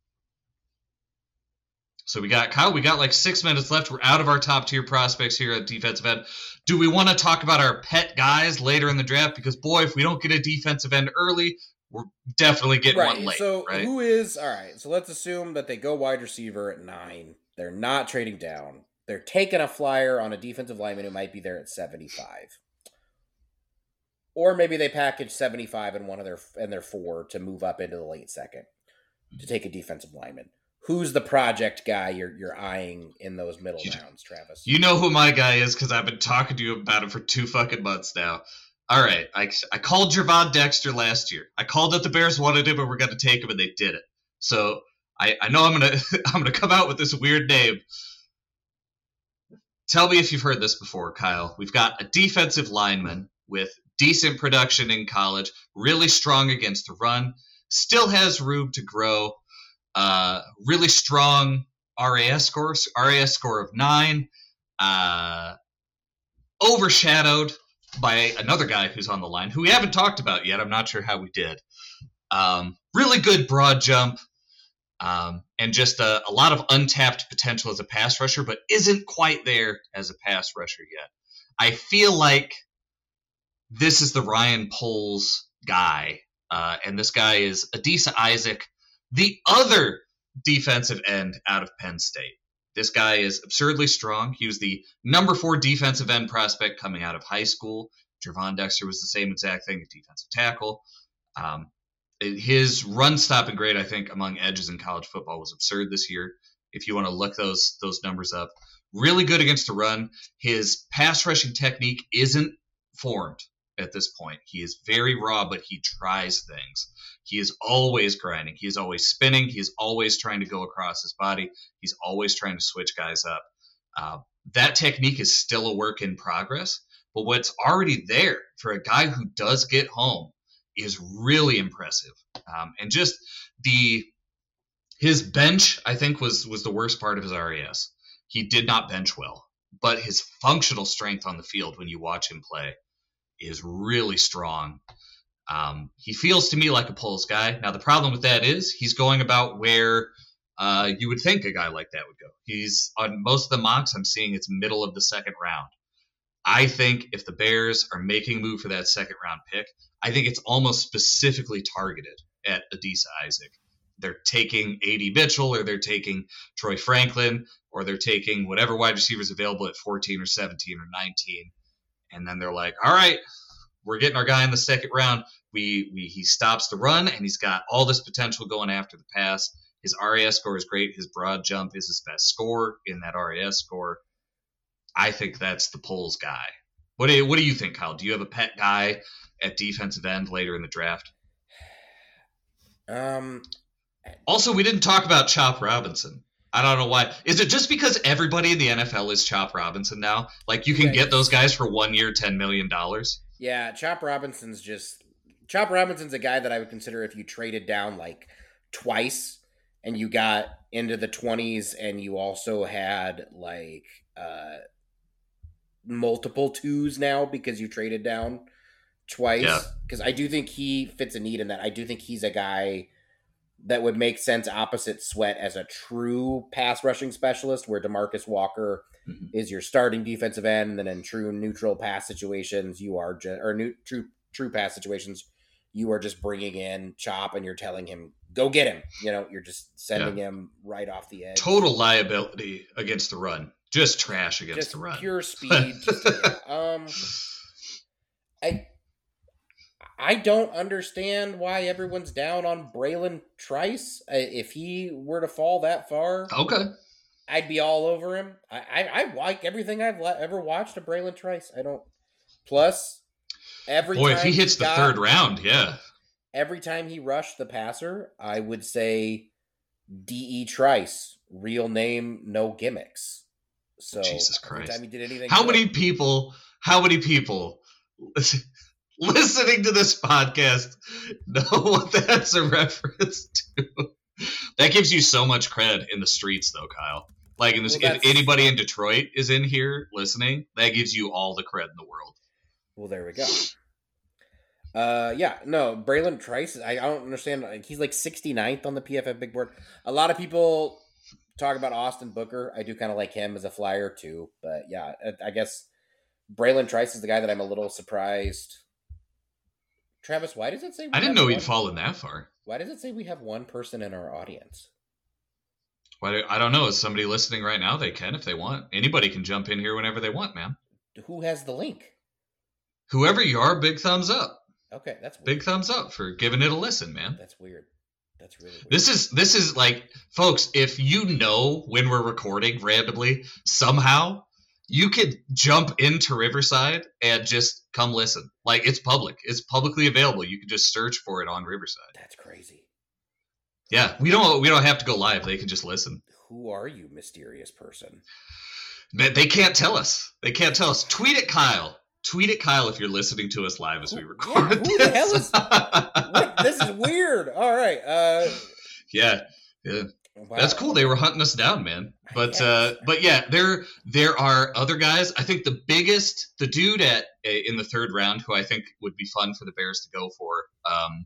So we got, Kyle, we got like six minutes left. We're out of our top tier prospects here at defensive end. Do we want to talk about our pet guys later in the draft? Because, boy, if we don't get a defensive end early, we're definitely getting right. one late. So right? who is, all right, so let's assume that they go wide receiver at nine. They're not trading down. They're taking a flyer on a defensive lineman who might be there at seventy-five. Or maybe they package seventy-five in one of their and their four to move up into the late second to take a defensive lineman. Who's the project guy you're you're eyeing in those middle you, rounds, Travis? You know who my guy is because I've been talking to you about it for two fucking months now. All right, I, I called Gervon Dexter last year. I called that the Bears wanted him and were going to take him, and they did it. So I, I know I'm gonna I'm gonna come out with this weird name. Tell me if you've heard this before, Kyle. We've got a defensive lineman with decent production in college, really strong against the run, still has room to grow. Uh, really strong R A S score, R A S score of nine. Uh, overshadowed by another guy who's on the line, who we haven't talked about yet. I'm not sure how we did. Um, really good broad jump, um, and just a, a lot of untapped potential as a pass rusher, but isn't quite there as a pass rusher yet. I feel like this is the Ryan Poles guy, uh, and this guy is Adisa Isaac, the other defensive end out of Penn State. This guy is absurdly strong. He was the number four defensive end prospect coming out of high school. Gervon Dexter was the same exact thing, a defensive tackle. Um, his run-stopping grade, I think, among edges in college football was absurd this year. If you want to look those those numbers up, really good against the run. His pass rushing technique isn't formed at this point. He is very raw, but he tries things. He is always grinding. He is always spinning. He is always trying to go across his body. He's always trying to switch guys up. Uh, that technique is still a work in progress, but what's already there for a guy who does get home is really impressive. Um, and just the his bench, I think, was was the worst part of his R A S. He did not bench well, but his functional strength on the field when you watch him play is really strong. Um, he feels to me like a Poles guy. Now, the problem with that is he's going about where uh, you would think a guy like that would go. He's on most of the mocks, I'm seeing it's middle of the second round. I think if the Bears are making a move for that second round pick, I think it's almost specifically targeted at Adisa Isaac. They're taking A D Mitchell, or they're taking Troy Franklin, or they're taking whatever wide receivers available at fourteen or seventeen or nineteen. And then they're like, all right, we're getting our guy in the second round. We, we he stops the run, and he's got all this potential going after the pass. His R A S score is great. His broad jump is his best score in that R A S score. I think that's the Poles guy. What do you, what do you think, Kyle? Do you have a pet guy at defensive end later in the draft? Um. Also, we didn't talk about Chop Robinson. I don't know why. Is it just because everybody in the N F L is Chop Robinson now? Like, you can yeah, get those guys for one year, ten million dollars? Yeah, Chop Robinson's just... Chop Robinson's a guy that I would consider if you traded down, like, twice, and you got into the twenties, and you also had, like, uh, multiple twos now because you traded down twice. Because yeah. I do think he fits a need in that. I do think he's a guy that would make sense opposite Sweat as a true pass rushing specialist, where DeMarcus Walker mm-hmm. is your starting defensive end, and then in true neutral pass situations, you are just, or new, true true pass situations, you are just bringing in Chop and you're telling him, go get him. You know, you're just sending yeah. him right off the edge. Total liability against the run. Just trash against just the run. Pure speed. just, yeah. Um, I. I don't understand why everyone's down on Braylon Trice. If he were to fall that far, okay, I'd be all over him. I, I, I like everything I've ever watched of Braylon Trice. I don't. Plus, every boy, time if he hits the got, third round, yeah. Every time he rushed the passer, I would say D E Trice, real name, no gimmicks. So Jesus Christ! Every time he did anything, how many like, people? How many people? Listening to this podcast know what that's a reference to. That gives you so much cred in the streets, though, Kyle. Like, in this, well, if anybody in Detroit is in here listening, that gives you all the cred in the world. Well, there we go. Uh, yeah, no, Braylon Trice, I, I don't understand. He's like sixty-ninth on the P F F big board. A lot of people talk about Austin Booker. I do kind of like him as a flyer, too. But, yeah, I guess Braylon Trice is the guy that I'm a little surprised. Travis, why does it say we I didn't have know one? he'd fallen that far. Why does it say we have one person in our audience? Why do, I don't know. Is somebody listening right now? They can if they want. Anybody can jump in here whenever they want, man. Who has the link? Whoever you are, big thumbs up. Okay, that's weird. Big thumbs up for giving it a listen, man. That's weird. That's really weird. This is this is like, folks, if you know when we're recording randomly, somehow You could jump into Riverside and just come listen. Like, it's public. It's publicly available. You can just search for it on Riverside. That's crazy. Yeah, we don't we don't have to go live. They can just listen. Who are you, mysterious person? They can't tell us. They can't tell us. Tweet at Kyle. Tweet at Kyle if you're listening to us live as we record. Yeah, who this. the hell is what? This is weird. All right. Uh, yeah. Yeah. wow. That's cool. They were hunting us down, man. But uh, but yeah, there there are other guys. I think the biggest, the dude at in the third round, who I think would be fun for the Bears to go for, um,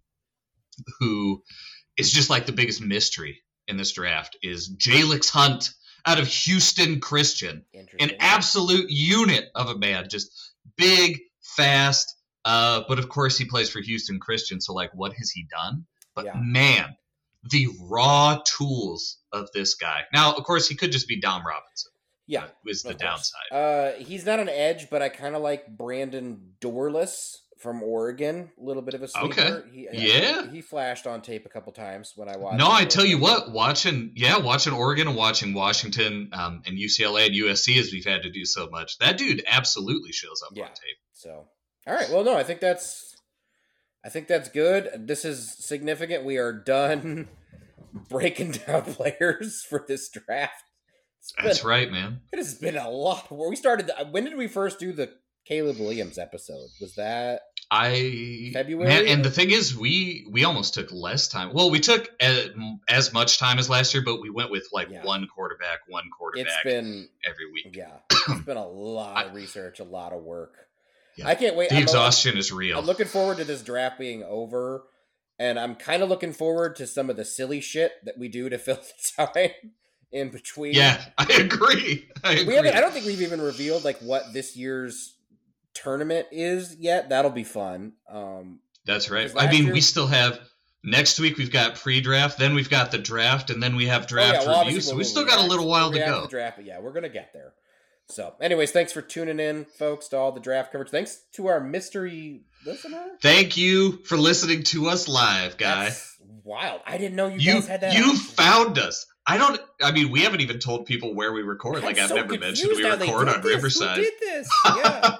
who is just like the biggest mystery in this draft, is Jalix Hunt out of Houston Christian, an absolute unit of a man, just big, fast. Uh, but of course, he plays for Houston Christian. So like, what has he done? But yeah. man. The raw tools of this guy. Now, of course, he could just be Dom Robinson. Yeah. Is the downside. Uh, he's not an edge, but I kind of like Brandon Dorless from Oregon. A little bit of a sleeper. Okay. He, yeah. He, he flashed on tape a couple times when I watched. No, I tell you what, watching, yeah, watching Oregon and watching Washington um, and U C L A and U S C, as we've had to do so much, that dude absolutely shows up yeah. on tape. So, all right. Well, no, I think that's. I think that's good. This is significant. We are done breaking down players for this draft. Been, that's right, man. It has been a lot. Where we started. When did we first do the Caleb Williams episode? Was that I February? Man, and the thing is, we we almost took less time. Well, we took as, as much time as last year, but we went with like yeah. one quarterback, one quarterback. It's been every week. Yeah, it's been a lot of research, a lot of work. Yeah. I can't wait. The I'm, exhaustion is real. I'm looking forward to this draft being over, and I'm kind of looking forward to some of the silly shit that we do to fill the time in between. Yeah, I agree. I agree. We haven't. I don't think we've even revealed like what this year's tournament is yet. That'll be fun. Um, That's right. I mean, year, we still have next week. We've got pre-draft, then we've got the draft, and then we have draft oh yeah, well, review. So we'll, we still we'll got a little while to go. The draft, but yeah, we're gonna get there. So, anyways, thanks for tuning in, folks, to all the draft coverage. Thanks to our mystery listener. Thank you for listening to us live, guy. That's wild. I didn't know you, you guys had that. You option. found us. I don't. I mean, we haven't even told people where we record. I'm like I've so never mentioned we record on this. Riverside. Who did this? Yeah.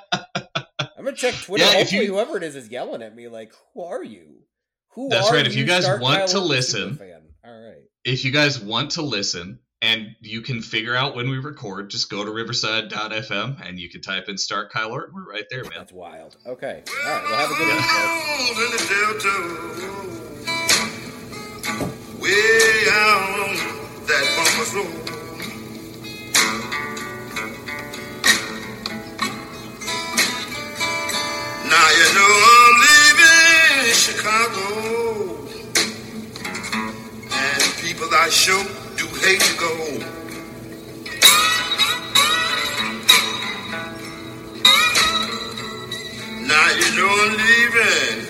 I'm gonna check Twitter. Yeah, Hopefully, you, whoever it is is yelling at me. Like, who are you? Who? That's are right. If you guys Stark want Kyle to Williams listen, fan? All right. If you guys want to listen. And you can figure out when we record. Just go to riverside dot f m and you can type in Start Kyle Orton. We're right there, man. That's wild. Okay. All right. Well, have a good yeah. week, folks. Way out on that bumper's road. Now you know I'm leaving Chicago, and people I show do hate to go. Now you know I'm leaving